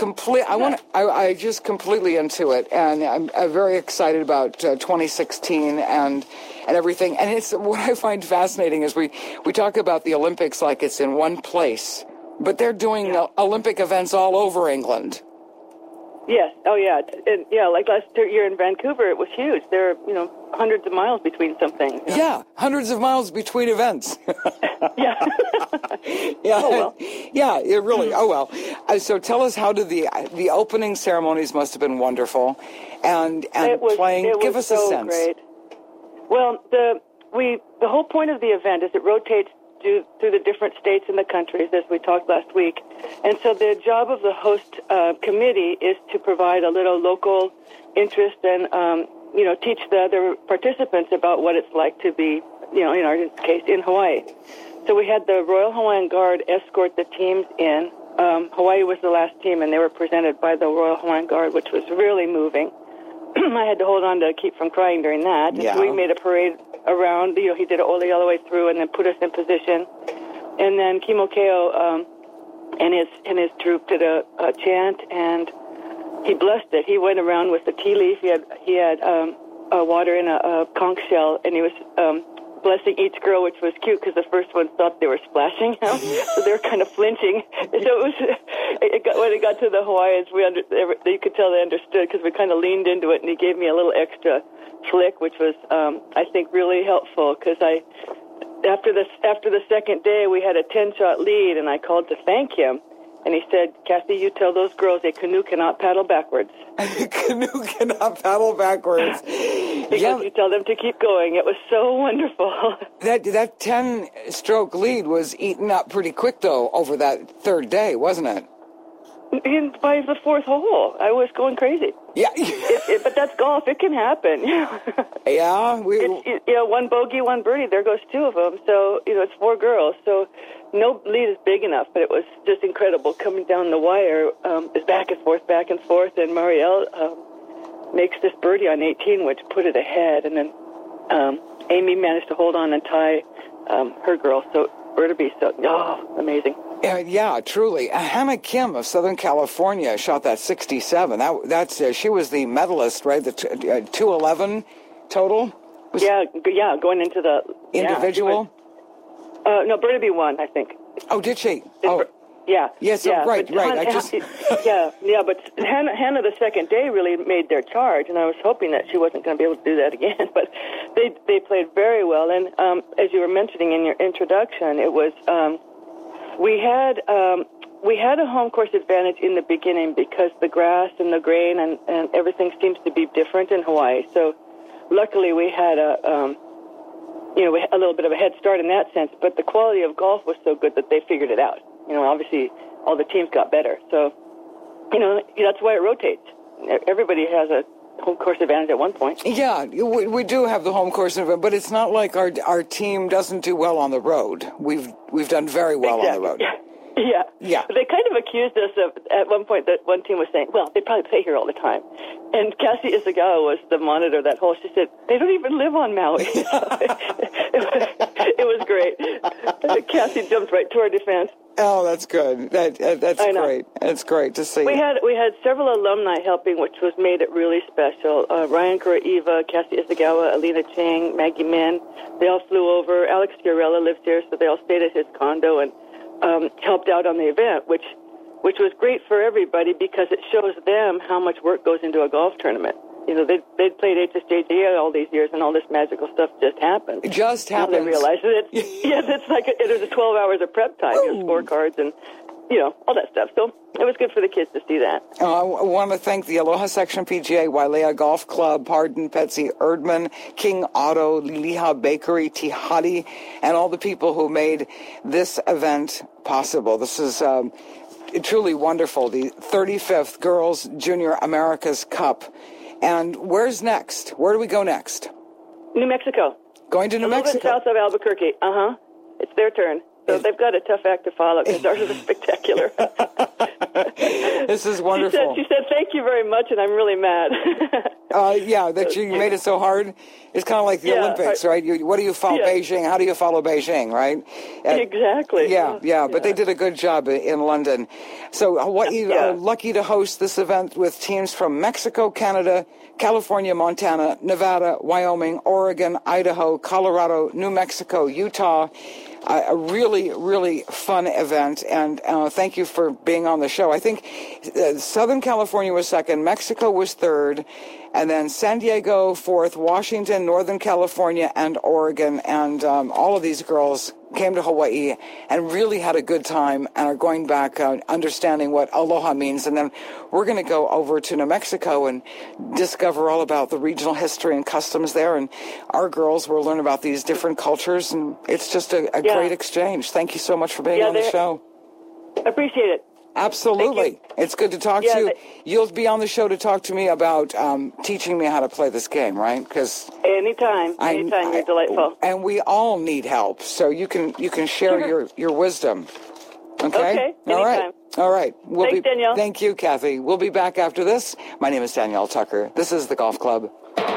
I just completely into it, and I'm very excited about 2016 and everything. And it's what I find fascinating is we talk about the Olympics like it's in one place, but they're doing Olympic events all over England. Yes. Oh, yeah. And like last year in Vancouver, it was huge. There are, hundreds of miles between some things. Yeah, hundreds of miles between events. Yeah. Yeah. Oh, well. Yeah, it really. Oh, well. So tell us, how did the opening ceremonies must have been wonderful, and playing. Give us a sense. Great. Well, the whole point of the event is it rotates through the different states and the countries, as we talked last week. And so the job of the host committee is to provide a little local interest and, teach the other participants about what it's like to be, in our case, in Hawaii. So we had the Royal Hawaiian Guard escort the teams in. Hawaii was the last team, and they were presented by the Royal Hawaiian Guard, which was really moving. I had to hold on to keep from crying during that. Yeah. So we made a parade around, he did it all the way through and then put us in position. And then Kimokeo and his troop did a chant, and he blessed it. He went around with the tea leaf. He had water in a conch shell, and he was blessing each girl, which was cute because the first one thought they were splashing him, so they were kind of flinching. So when it got to the Hawaiians, you could tell they understood because we kind of leaned into it, and he gave me a little extra flick, which was, I think, really helpful because after the second day, we had a 10-shot lead, and I called to thank him. And he said, Kathy, you tell those girls a canoe cannot paddle backwards. Canoe cannot paddle backwards. Because you tell them to keep going. It was so wonderful. That 10-stroke lead was eaten up pretty quick, though, over that third day, wasn't it? By the fourth hole, I was going crazy. Yeah. But that's golf. It can happen. Yeah. One bogey, one birdie. There goes two of them. So, it's four girls. So no lead is big enough, but it was just incredible coming down the wire. It's back and forth. And Marielle makes this birdie on 18, which put it ahead. And then Amy managed to hold on and tie her girl. So Bertabe, amazing. Yeah, truly. Hannah Kim of Southern California shot that 67. That's she was the medalist, right? The 211 total. Going into the individual. No, Bertabe won, I think. Oh, did she? Yeah. Yes, right. But Hannah the second day really made their charge, and I was hoping that she wasn't going to be able to do that again. But they played very well, and as you were mentioning in your introduction, it was we had a home course advantage in the beginning because the grass and the grain and everything seems to be different in Hawaii. So luckily we had a little bit of a head start in that sense. But the quality of golf was so good that they figured it out. Obviously all the teams got better. So that's why it rotates. Everybody has a home course advantage at one point. Yeah, we do have the home course advantage, but it's not like our team doesn't do well on the road. We've done very well on the road. Yeah. But they kind of accused us of, at one point, that one team was saying, well, they probably play here all the time. And Cassie Isagawa was the monitor of that hole. She said, they don't even live on Maui. It was great. Cassie jumped right to our defense. Oh, that's good. That's great. It's great to see. We had several alumni helping, which was made it really special. Ryan Kuraiva, Cassie Isagawa, Alina Chang, Maggie Min. They all flew over. Alex Fiorella lives here, so they all stayed at his condo and helped out on the event, which was great for everybody because it shows them how much work goes into a golf tournament. They'd played HSJGA all these years, and all this magical stuff just happened. It just happened. Now they realize that it's like it was 12 hours of prep time, scorecards and all that stuff. So it was good for the kids to see that. I want to thank the Aloha Section PGA, Wailea Golf Club, Pardon, Betsy Erdman, King Auto, Liliha Bakery, Tihati, and all the people who made this event possible. This is truly wonderful. The 35th Girls Junior America's Cup. And where's next? Where do we go next? New Mexico. Going to New Mexico? A little bit south of Albuquerque. It's their turn. So they've got a tough act to follow because ours is spectacular. This is wonderful. She said, thank you very much, and I'm really mad. that you made it so hard. It's kind of like the Olympics, right? What do you follow Beijing? How do you follow Beijing, right? Exactly. But they did a good job in London. So Hawaii are lucky to host this event with teams from Mexico, Canada, California, Montana, Nevada, Wyoming, Oregon, Idaho, Colorado, New Mexico, Utah. A really, really fun event, and thank you for being on the show. I think Southern California was second, Mexico was third, and then San Diego fourth, Washington, Northern California, and Oregon, and all of these girls came to Hawaii and really had a good time and are going back understanding what aloha means. And then we're going to go over to New Mexico and discover all about the regional history and customs there. And our girls will learn about these different cultures. And it's just a great exchange. Thank you so much for being on the show. Appreciate it. Absolutely. It's good to talk to you. You'll be on the show to talk to me about teaching me how to play this game, right? Because anytime, you're delightful. And we all need help, so you can share your wisdom. Okay. Anytime. All right. Thanks, Danielle. Thank you, Kathy. We'll be back after this. My name is Danielle Tucker. This is the Golf Club.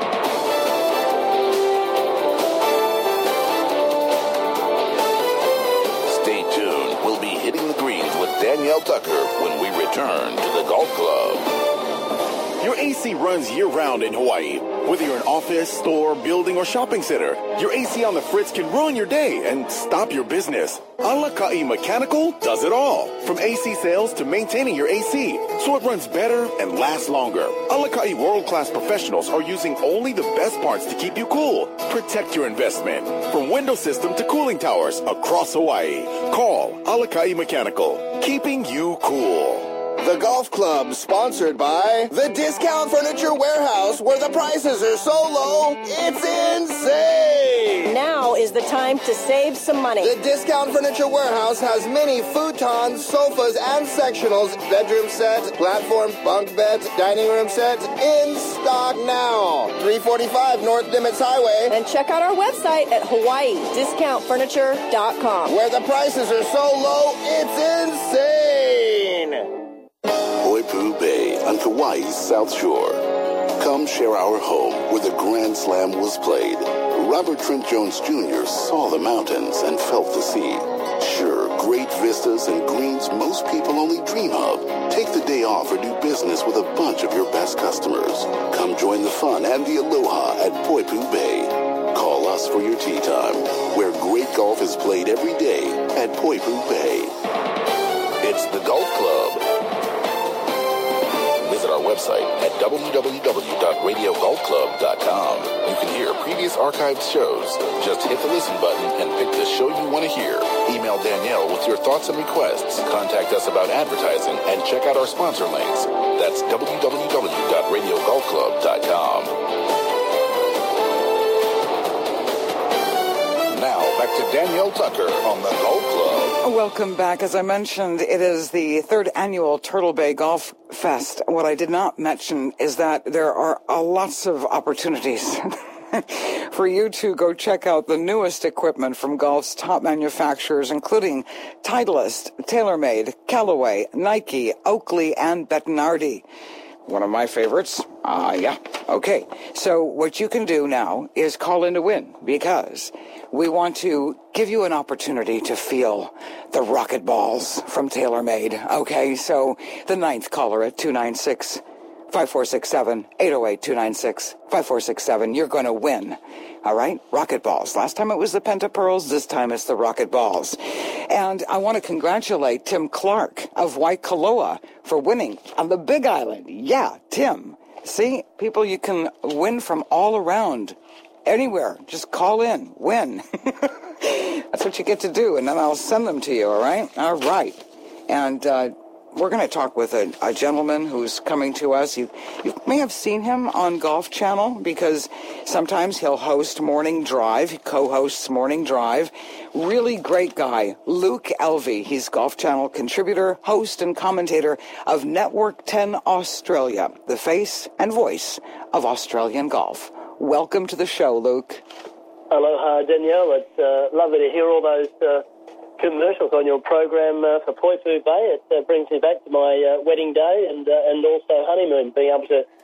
Stay tuned. We'll be hitting the greens with Danielle Tucker when we return to the Golf Club. Your AC runs year-round in Hawaii. Whether you're an office, store, building, or shopping center, your AC on the fritz can ruin your day and stop your business. Alakai Mechanical does it all. From AC sales to maintaining your AC, so it runs better and lasts longer. Alakai world-class professionals are using only the best parts to keep you cool. Protect your investment. From window system to cooling towers across Hawaii. Call Alakai Mechanical, keeping you cool. The Golf Club, sponsored by the Discount Furniture Warehouse, where the prices are so low, it's insane! Now is the time to save some money. The Discount Furniture Warehouse has many futons, sofas, and sectionals, bedroom sets, platforms, bunk beds, dining room sets, in stock now. 345 North Nimitz Highway. And check out our website at HawaiiDiscountFurniture.com, where the prices are so low, it's insane! Poipu Bay on Kauai's South Shore. Come share our home where the Grand Slam was played. Robert Trent Jones Jr. saw the mountains and felt the sea. Sure, great vistas and greens most people only dream of. Take the day off or do business with a bunch of your best customers. Come join the fun and the aloha at Poipu Bay. Call us for your tea time, where great golf is played every day at Poipu Bay. It's the Golf Club. Visit our website at www.radiogolfclub.com. You can hear previous archived shows. Just hit the listen button and pick the show you want to hear. Email Danielle with your thoughts and requests. Contact us about advertising and check out our sponsor links. That's www.radiogolfclub.com. Now, back to Danielle Tucker on the Golf Club. Welcome back. As I mentioned, it is the third annual Turtle Bay Golf Fest. What I did not mention is that there are lots of opportunities for you to go check out the newest equipment from golf's top manufacturers, including Titleist, TaylorMade, Callaway, Nike, Oakley, and Bettinardi. One of my favorites. Okay. So what you can do now is call in to win, because we want to give you an opportunity to feel the rocket balls from TaylorMade. Okay. So the ninth caller at 296-5467, 808-296-5467. You're going to win. All right? Rocket balls. Last time it was the Pentapearls. This time it's the rocket balls. And I want to congratulate Tim Clark of Waikoloa for winning on the Big Island. Yeah, Tim. See, people, you can win from all around. Anywhere. Just call in. Win. That's what you get to do. And then I'll send them to you, all right? All right. And we're going to talk with a gentleman who's coming to us. You may have seen him on Golf Channel, because sometimes he'll host Morning Drive. He co-hosts Morning Drive. Really great guy, Luke Elvey. He's Golf Channel contributor, host, and commentator of Network 10 Australia, the face and voice of Australian golf. Welcome to the show, Luke. Aloha, Danielle. It's lovely to hear all those commercials on your program for Poipu Bay. It brings me back to my wedding day and also honeymoon, being able to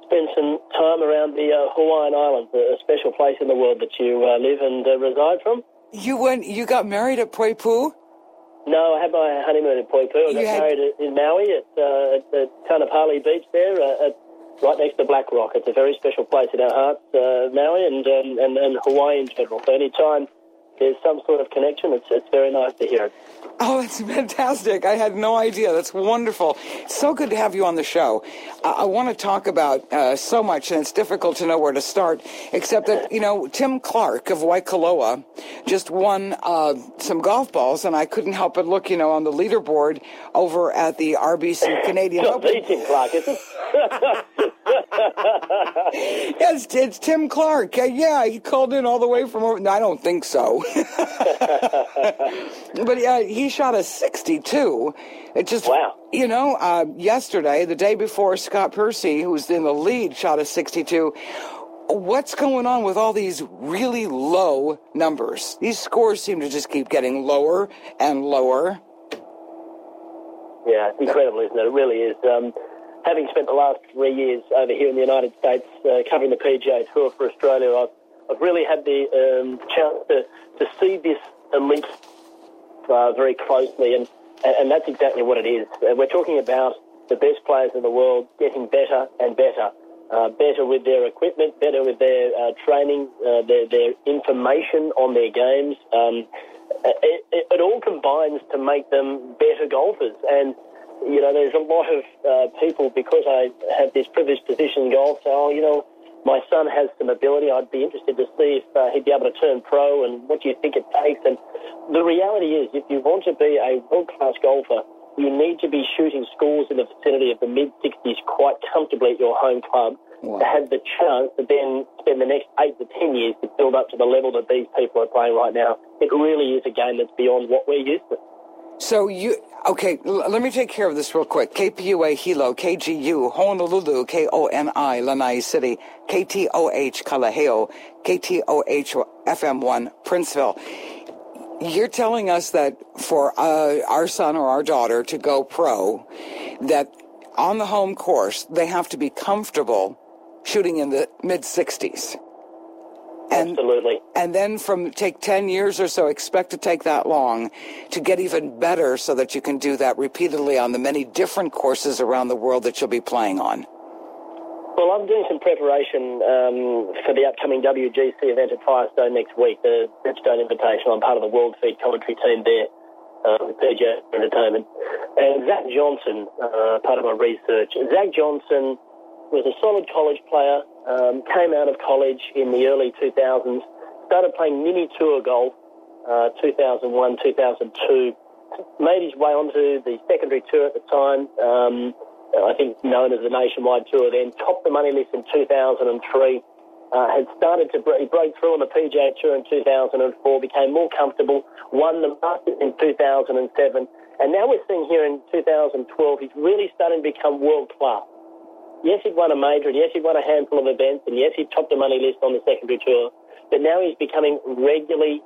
spend some time around the Hawaiian Islands, a special place in the world that you live and reside from. You got married at Poipu? No, I had my honeymoon in Poipu. I got married in Maui at Kaanapali Beach there, right next to Black Rock. It's a very special place in our hearts, Maui and Hawaii in general. So any time there's some sort of connection, it's very nice to hear it. Oh, that's fantastic. I had no idea. That's wonderful. It's so good to have you on the show. I want to talk about so much, and it's difficult to know where to start, except that, Tim Clark of Waikoloa just won some golf balls, and I couldn't help but look, on the leaderboard over at the RBC Canadian Open. Not Tim Clark, is it? Yes, it's Tim Clark. Yeah, he called in all the way from over. No, I don't think so. But he shot a 62. It just, wow. Yesterday, the day before, Scott Percy, who's in the lead, shot a 62. What's going on with all these really low numbers? These scores seem to just keep getting lower and lower. Yeah, it's incredible, isn't it? It really is. Having spent the last 3 years over here in the United States covering the PGA Tour for Australia, I've really had the chance to see this elite very closely, and that's exactly what it is. We're talking about the best players in the world getting better and better, better with their equipment, better with their training, their information on their games. It all combines to make them better golfers. And, there's a lot of people, because I have this privileged position in golf, say, my son has some ability. I'd be interested to see if he'd be able to turn pro, and what do you think it takes? And the reality is, if you want to be a world-class golfer, you need to be shooting scores in the vicinity of the mid-60s quite comfortably at your home club to have the chance to then spend the next 8 to 10 years to build up to the level that these people are playing right now. It really is a game that's beyond what we're used to. So let me take care of this real quick. KPUA Hilo, KGU, Honolulu, KONI, Lanai City, KTOH Kalaheo, KTOH FM1, Princeville. You're telling us that for our son or our daughter to go pro, that on the home course, they have to be comfortable shooting in the mid-60s. Absolutely. And then take 10 years or so, expect to take that long to get even better so that you can do that repeatedly on the many different courses around the world that you'll be playing on. Well, I'm doing some preparation for the upcoming WGC event at Firestone next week, the Bridgestone Invitational. I'm part of the World Feed commentary team there with PGA Entertainment. And Zach Johnson, part of my research. Zach Johnson was a solid college player, came out of college in the early 2000s, started playing mini tour golf, 2001, 2002, made his way onto the secondary tour at the time, I think known as the Nationwide Tour then, topped the money list in 2003, had started to break through on the PGA Tour in 2004, became more comfortable, won the Masters in 2007, and now we're seeing here in 2012, he's really starting to become world-class. Yes, he'd won a major, and yes, he'd won a handful of events, and yes, he topped the money list on the secondary tour, but now he's contending regularly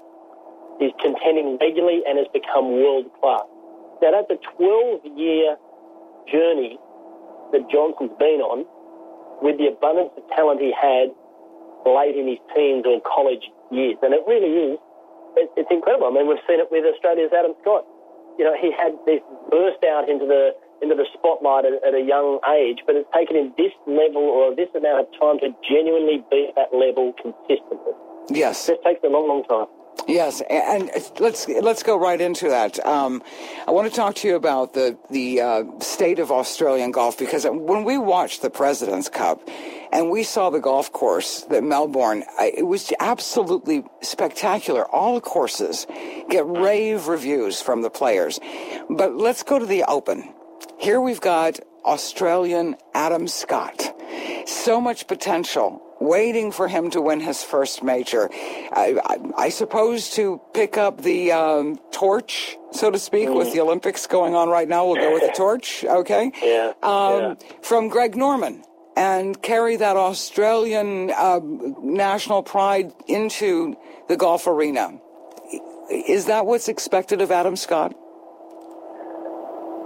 and has become world-class. Now, that's a 12-year journey that Johnson's been on with the abundance of talent he had late in his teens or college years, and it really is, it's incredible. I mean, we've seen it with Australia's Adam Scott. He had this burst out into the spotlight at a young age, but it's taken him this level or this amount of time to genuinely be at that level consistently. Yes. It takes a long, long time. Yes, and let's go right into that. I want to talk to you about the state of Australian golf, because when we watched the President's Cup and we saw the golf course at Melbourne, it was absolutely spectacular. All the courses get rave reviews from the players. But let's go to the Open. Here we've got Australian Adam Scott. So much potential waiting for him to win his first major. I suppose to pick up the torch, so to speak, with the Olympics going on right now. We'll go with the torch, okay? Yeah. From Greg Norman, and carry that Australian national pride into the golf arena. Is that what's expected of Adam Scott? Not sure if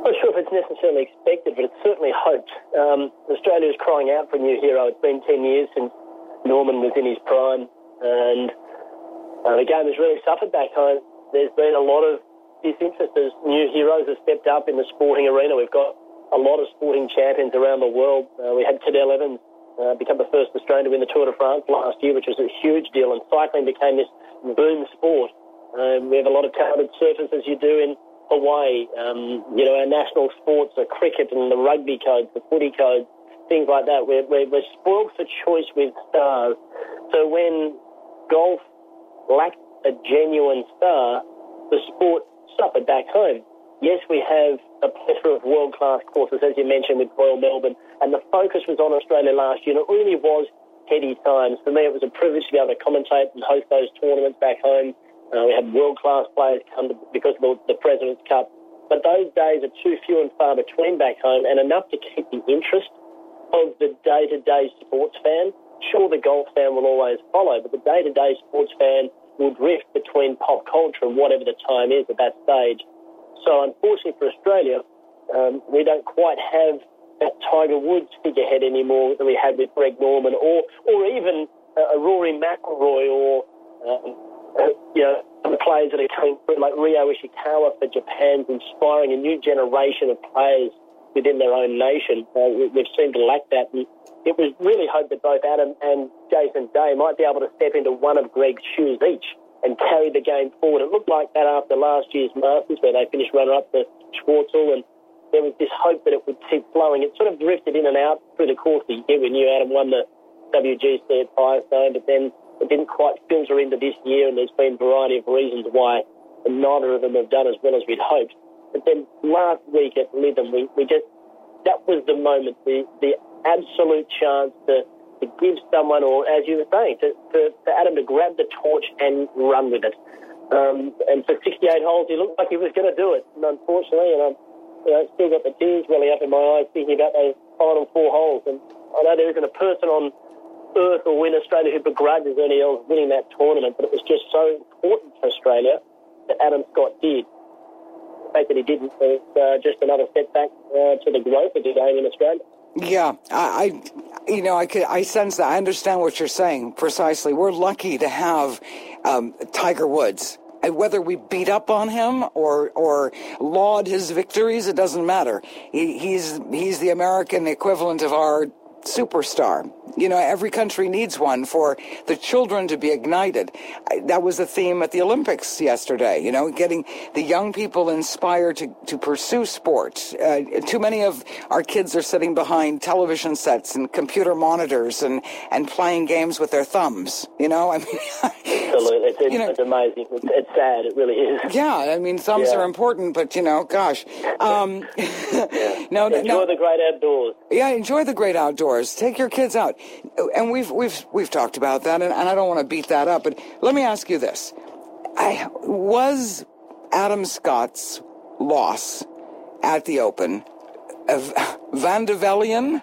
it's necessarily expected, but it's certainly hoped. Australia is crying out for a new hero. It's been 10 years since Norman was in his prime, and the game has really suffered back home. There's been a lot of disinterest as new heroes have stepped up in the sporting arena. We've got a lot of sporting champions around the world. We had Cadel Evans become the first Australian to win the Tour de France last year, which was a huge deal, and cycling became this boom sport. We have a lot of talented surfers, as you do in Hawaii. Our national sports are cricket and the rugby codes, the footy codes, things like that. We're spoiled for choice with stars. So when golf lacked a genuine star, the sport suffered back home. Yes, we have a plethora of world-class courses, as you mentioned, with Royal Melbourne, and the focus was on Australia last year, and it really was heady times. For me, it was a privilege to be able to commentate and host those tournaments back home. We had world-class players come because of the President's Cup. But those days are too few and far between back home, and enough to keep the interest of the day-to-day sports fan. Sure, the golf fan will always follow, but the day-to-day sports fan will drift between pop culture and whatever the time is at that stage. So unfortunately for Australia, we don't quite have that Tiger Woods figurehead anymore that we had with Greg Norman, or even a Rory McIlroy, or the players that are coming through, like Ryo Ishikawa for Japan's inspiring a new generation of players within their own nation. We've seemed to lack that. And it was really hoped that both Adam and Jason Day might be able to step into one of Greg's shoes each and carry the game forward. It looked like that after last year's Masters, where they finished runner-up to Schwartzel, and there was this hope that it would keep flowing. It sort of drifted in and out through the course of the year. We knew Adam won the WGC at Firestone, but then it didn't quite filter into this year, and there's been a variety of reasons why neither of them have done as well as we'd hoped. But then last week at Lytham, that was the moment, the absolute chance to give someone, or as you were saying, for Adam to grab the torch and run with it. And for 68 holes, he looked like he was going to do it. And unfortunately, I've still got the tears welling up in my eyes thinking about those final 4 holes. And I know there isn't a person on earth or in Australia who begrudges Ernie Els winning that tournament, but it was just so important for Australia that Adam Scott did. The fact that he didn't was just another setback to the growth of the game in Australia. Yeah, I sense that. I understand what you're saying precisely. We're lucky to have Tiger Woods. Whether we beat up on him or laud his victories, it doesn't matter. He's the American equivalent of our superstar. Every country needs one for the children to be ignited. That was the theme at the Olympics yesterday, getting the young people inspired to pursue sport. Too many of our kids are sitting behind television sets and computer monitors and playing games with their thumbs, Absolutely. It's amazing. It's sad. It really is. Yeah, thumbs are important, but, gosh. Enjoy the great outdoors. Yeah, enjoy the great outdoors. Take your kids out. And we've talked about that, and I don't want to beat that up, but let me ask you this. Was Adam Scott's loss at the Open Van de Velian?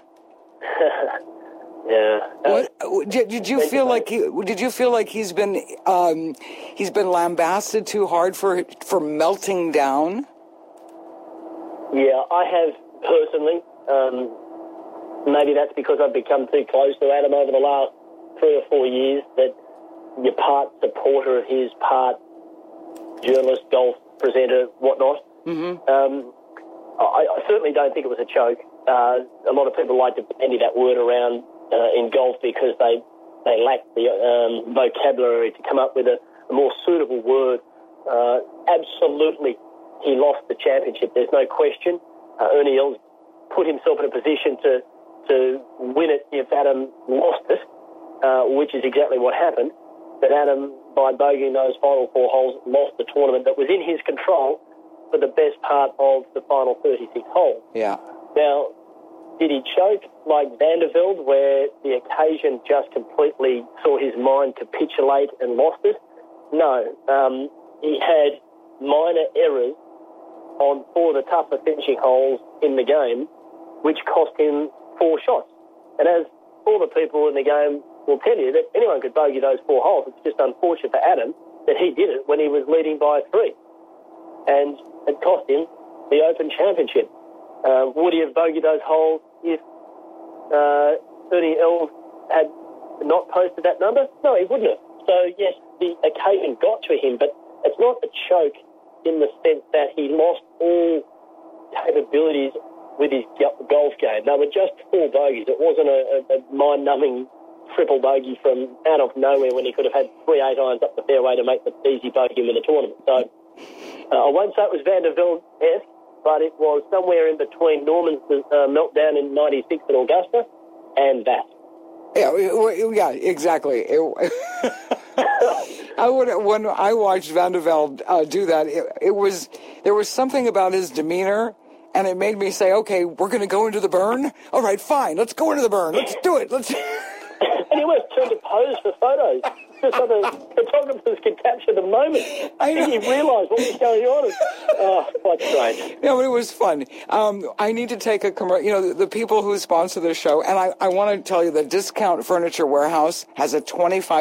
Yeah. Did you feel like he's been lambasted too hard for melting down? Yeah, I have personally. Maybe that's because I've become too close to Adam over the last 3 or 4 years, that you're part supporter of his, part journalist, golf presenter, whatnot. Mm-hmm. I certainly don't think it was a choke. A lot of people like to bandy that word around in golf because they lack the vocabulary to come up with a more suitable word. Absolutely, he lost the championship. There's no question. Ernie Els put himself in a position to win it if Adam lost it, which is exactly what happened. But Adam, by bogeying those final 4 holes, lost the tournament that was in his control for the best part of the final 36 holes. Yeah. Now, did he choke like Van der Velde, where the occasion just completely saw his mind capitulate and lost it? No. He had minor errors on 4 of the tougher finishing holes in the game, which cost him 4 shots. And as all the people in the game will tell you, that anyone could bogey those 4 holes. It's just unfortunate for Adam that he did it when he was leading by 3. And it cost him the Open Championship. Would he have bogeyed those holes if Ernie Els had not posted that number? No, he wouldn't have. So, yes, the occasion got to him, but it's not a choke in the sense that he lost all capabilities with his golf game. They were just 4 bogeys. It wasn't a mind-numbing triple bogey from out of nowhere when he could have had 3 8-irons up the fairway to make the easy bogey win the tournament. So I won't say it was Van der Velde-esque, but it was somewhere in between Norman's meltdown in '96 at Augusta and that. Yeah, exactly. When I watched Van der Velde do that, there was something about his demeanor, and it made me say, okay, we're going to go into the burn? All right, fine, let's go into the burn. Let's do it. And he was turned to pose for photos, just so the photographers could capture the moment. I think he realised what was going on. Quite strange. No, but it was fun. I need to take a commercial. The people who sponsor this show, and I want to tell you that Discount Furniture Warehouse has a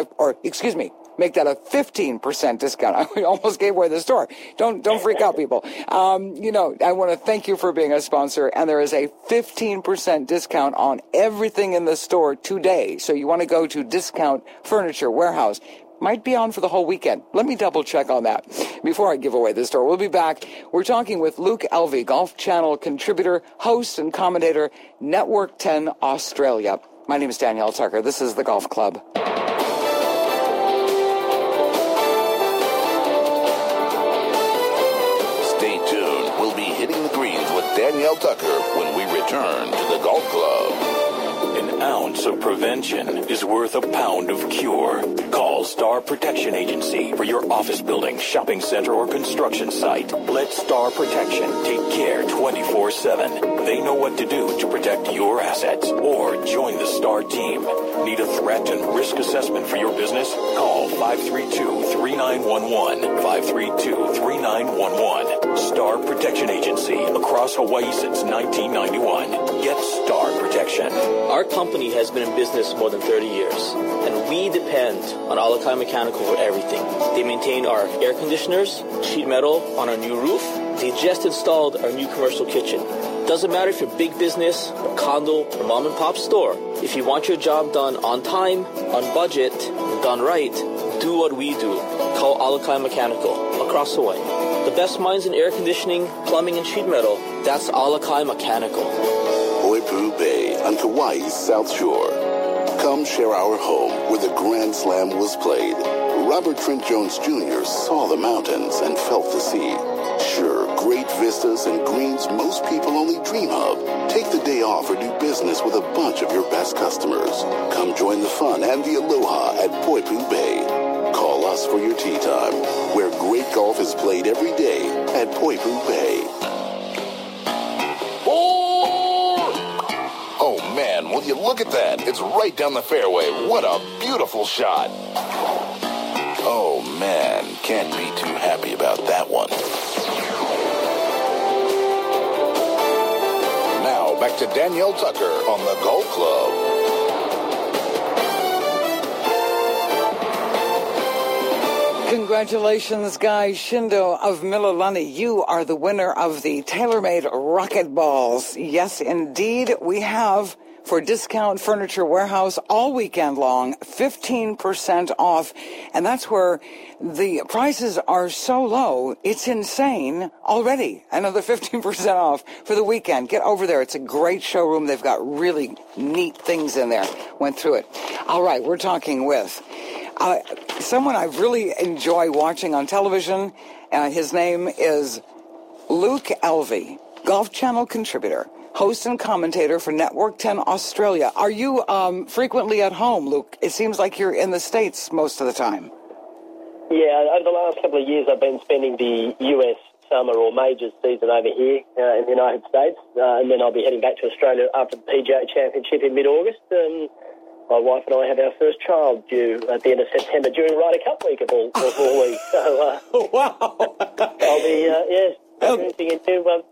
15% discount. I almost gave away the store. Don't freak out, people. I want to thank you for being a sponsor, and there is a 15% discount on everything in the store today. So you want to go to Discount Furniture Warehouse. Might be on for the whole weekend. Let me double check on that before I give away the store. We'll be back. We're talking with Luke Elvy, Golf Channel contributor, host, and commentator, Network 10 Australia. My name is Danielle Tucker. This is the Golf Club. Danielle Tucker when we return to the Golf Club. An ounce of prevention is worth a pound of cure. Call Star Protection Agency for your office building, shopping center, or construction site. Let Star Protection take care 24/7. They know what to do to protect your assets. Or join the Star team. Need a threat and risk assessment for your business? Call 532-3911. 532-3911. Star Protection Agency. Across Hawaii since 1991. Get Star Protection. Our company has been in business more than 30 years, and we depend on Alakai Mechanical for everything. They maintain our air conditioners, sheet metal on our new roof. They just installed our new commercial kitchen. Doesn't matter if you're big business, or condo, or mom and pop store. If you want your job done on time, on budget, and done right, do what we do. Call Alakai Mechanical across Hawaii. The best minds in air conditioning, plumbing, and sheet metal. That's Alakai Mechanical. Poipu Bay on Kauai's South Shore. Come share our home where the Grand Slam was played. Robert Trent Jones Jr. saw the mountains and felt the sea. Sure, great vistas and greens most people only dream of. Take the day off or do business with a bunch of your best customers. Come join the fun and the aloha at Poipu Bay. Call us for your tee time, where great golf is played every day at Poipu Bay. Oh man, will you look at that? It's right down the fairway. What a beautiful shot. Oh man, can't be too happy about that one. Now back to Danielle Tucker on the Golf Club. Congratulations, Guy Shindo of Mililani. You are the winner of the TaylorMade Rocket Balls. Yes, indeed, we have for Discount Furniture Warehouse all weekend long, 15% off. And that's where the prices are so low, it's insane already. Another 15% off for the weekend. Get over there. It's a great showroom. They've got really neat things in there. Went through it. All right, we're talking with someone I really enjoy watching on television. His name is Luke Elvy, Golf Channel contributor, host and commentator for Network 10 Australia. Are you frequently at home, Luke? It seems like you're in the States most of the time. Yeah, over the last couple of years I've been spending the US summer or majors season over here in the United States, and then I'll be heading back to Australia after the PGA Championship in mid-August. My wife and I have our first child due at the end of September during Ryder Cup week of all weeks. So, wow! I'll be experiencing a new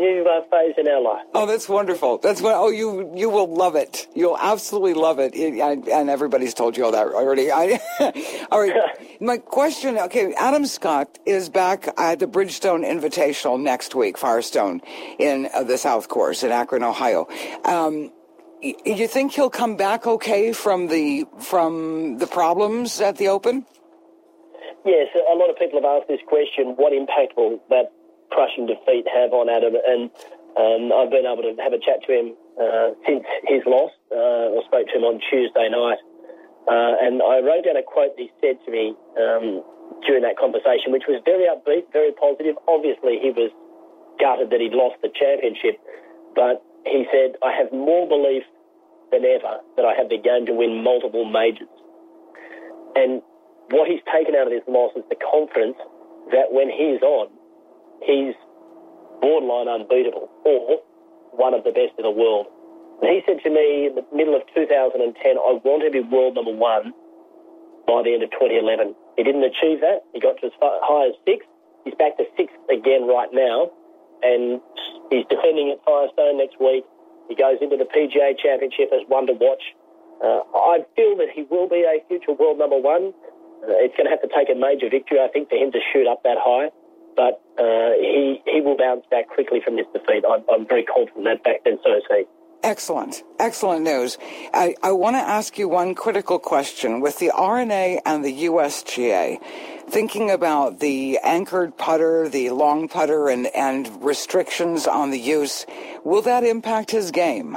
new phase in our life. Oh, that's wonderful. That's what. Oh, you will love it. You'll absolutely love it. And everybody's told you all that already. All right. My question. Okay, Adam Scott is back at the Bridgestone Invitational next week, Firestone, in the South Course in Akron, Ohio. You think he'll come back okay from the problems at the Open? Yes, a lot of people have asked this question: what impact will that crushing defeat have on Adam? And I've been able to have a chat to him since his loss. I spoke to him on Tuesday night, and I wrote down a quote that he said to me during that conversation, which was very upbeat, very positive. Obviously, he was gutted that he'd lost the championship, but he said, "I have more belief than ever that I have the game to win multiple majors." And what he's taken out of this loss is the confidence that when he's on, he's borderline unbeatable or one of the best in the world. And he said to me in the middle of 2010, "I want to be world number one by the end of 2011. He didn't achieve that. He got to as high as 6th. He's back to 6th again right now, and he's defending at Firestone next week. He goes into the PGA Championship as one to watch. I feel that he will be a future world number one. It's going to have to take a major victory, I think, for him to shoot up that high. But he will bounce back quickly from this defeat. I'm very confident that fact, and so is he. Excellent. Excellent news. I want to ask you one critical question. With the R&A and the USGA, thinking about the anchored putter, the long putter, and restrictions on the use, will that impact his game?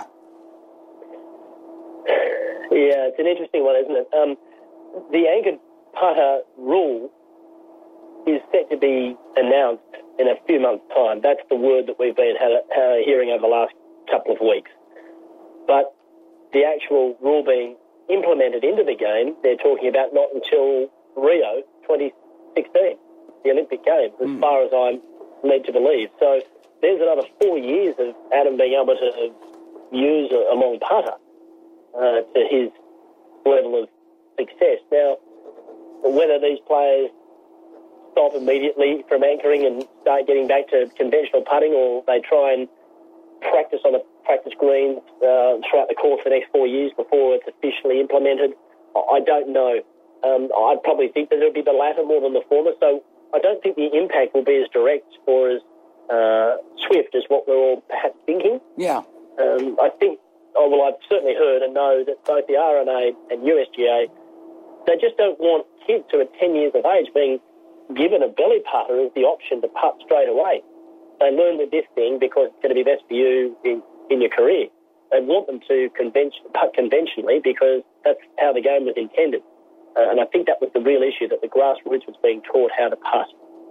Yeah, it's an interesting one, isn't it? The anchored putter rule is set to be announced in a few months' time. That's the word that we've been hearing over the last couple of weeks. But the actual rule being implemented into the game, they're talking about not until Rio 2016, the Olympic Games, as far as I'm led to believe. So there's another 4 years of Adam being able to use a long putter to his level of success. Now, whether these players stop immediately from anchoring and start getting back to conventional putting, or they try and practice on the practice greens throughout the course for the next 4 years before it's officially implemented, I don't know. I'd probably think that it'll be the latter more than the former, so I don't think the impact will be as direct or as swift as what we're all perhaps thinking. Yeah. I think, I've certainly heard and know that both the R&A and USGA, they just don't want kids who are 10 years of age being given a belly putter as the option to putt straight away. They learn with this thing because it's going to be best for you in your career. They want them to putt conventionally because that's how the game was intended. And I think that was the real issue, that the grassroots was being taught how to putt.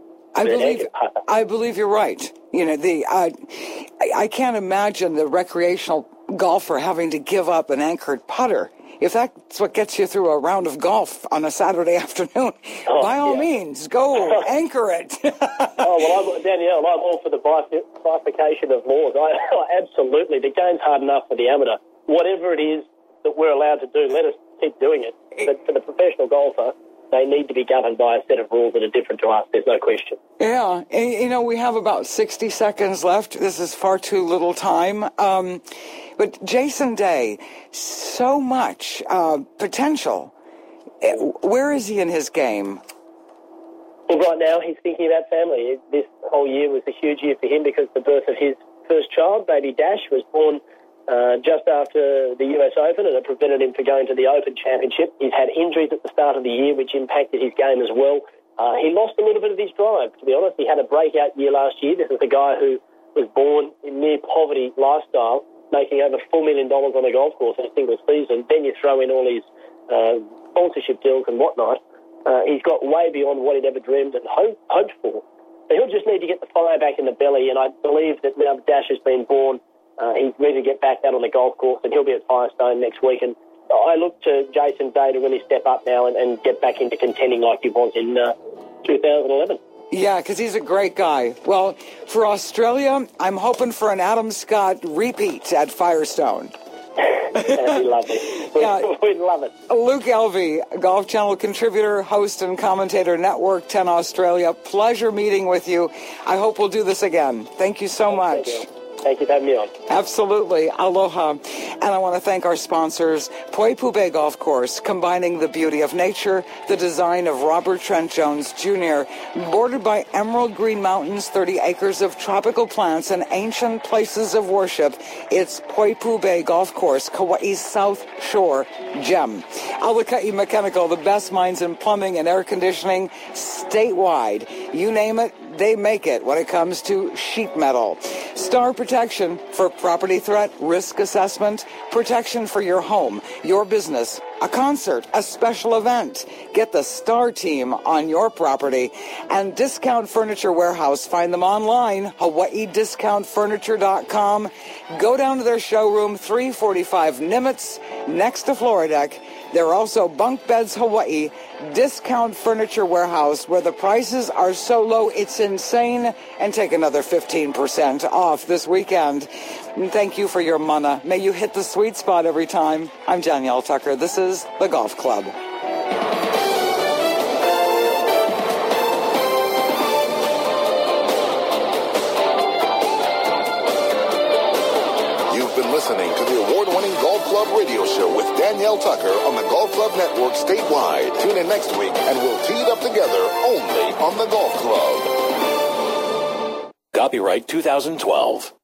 I believe you're right. You know, I can't imagine the recreational golfer having to give up an anchored putter. If that's what gets you through a round of golf on a Saturday afternoon, by all means, go anchor it. Danielle, I'm all for the bifurcation of laws. Absolutely. The game's hard enough for the amateur. Whatever it is that we're allowed to do, let us keep doing it. But for the professional golfer, they need to be governed by a set of rules that are different to us. There's no question. Yeah. And, you know, we have about 60 seconds left. This is far too little time. But Jason Day, so much potential. Where is he in his game? Well, right now he's thinking about family. This whole year was a huge year for him because the birth of his first child, baby Dash, was born just after the US Open, and it prevented him from going to the Open Championship. He's had injuries at the start of the year, which impacted his game as well. He lost a little bit of his drive, to be honest. He had a breakout year last year. This is a guy who was born in near poverty lifestyle, making over $4 million on a golf course in a single season. Then you throw in all his sponsorship deals and whatnot. He's got way beyond what he'd ever dreamed and hoped for. So he'll just need to get the fire back in the belly, and I believe that now Dash has been born, he's ready to get back out on the golf course, and he'll be at Firestone next week. And I look to Jason Day to really step up now and get back into contending like he was in 2011. Yeah, because he's a great guy. Well, for Australia, I'm hoping for an Adam Scott repeat at Firestone. That'd be lovely. We'd love it. Luke Elvey, Golf Channel contributor, host, and commentator, Network 10 Australia. Pleasure meeting with you. I hope we'll do this again. Thank you so much. Thank you for having me on. Absolutely. Aloha. And I want to thank our sponsors, Poipu Bay Golf Course, combining the beauty of nature, the design of Robert Trent Jones Jr., bordered by emerald green mountains, 30 acres of tropical plants, and ancient places of worship. It's Poipu Bay Golf Course, Kauai's South Shore gem. Alakai Mechanical, the best minds in plumbing and air conditioning statewide. You name it, they make it when it comes to sheet metal. Star Protection for property threat risk assessment, protection for your home, your business, a concert, a special event. Get the Star team on your property. And Discount Furniture Warehouse. Find them online, HawaiiDiscountFurniture.com. Go down to their showroom, 345 Nimitz, next to Floridec. There are also Bunk Beds Hawaii, Discount Furniture Warehouse, where the prices are so low it's insane, and take another 15% off this weekend. And thank you for your mana. May you hit the sweet spot every time. I'm Danielle Tucker. This is The Golf Club. Listening to the award-winning Golf Club radio show with Danielle Tucker on the Golf Club Network statewide. Tune in next week and we'll tee it up together only on the Golf Club. Copyright 2012.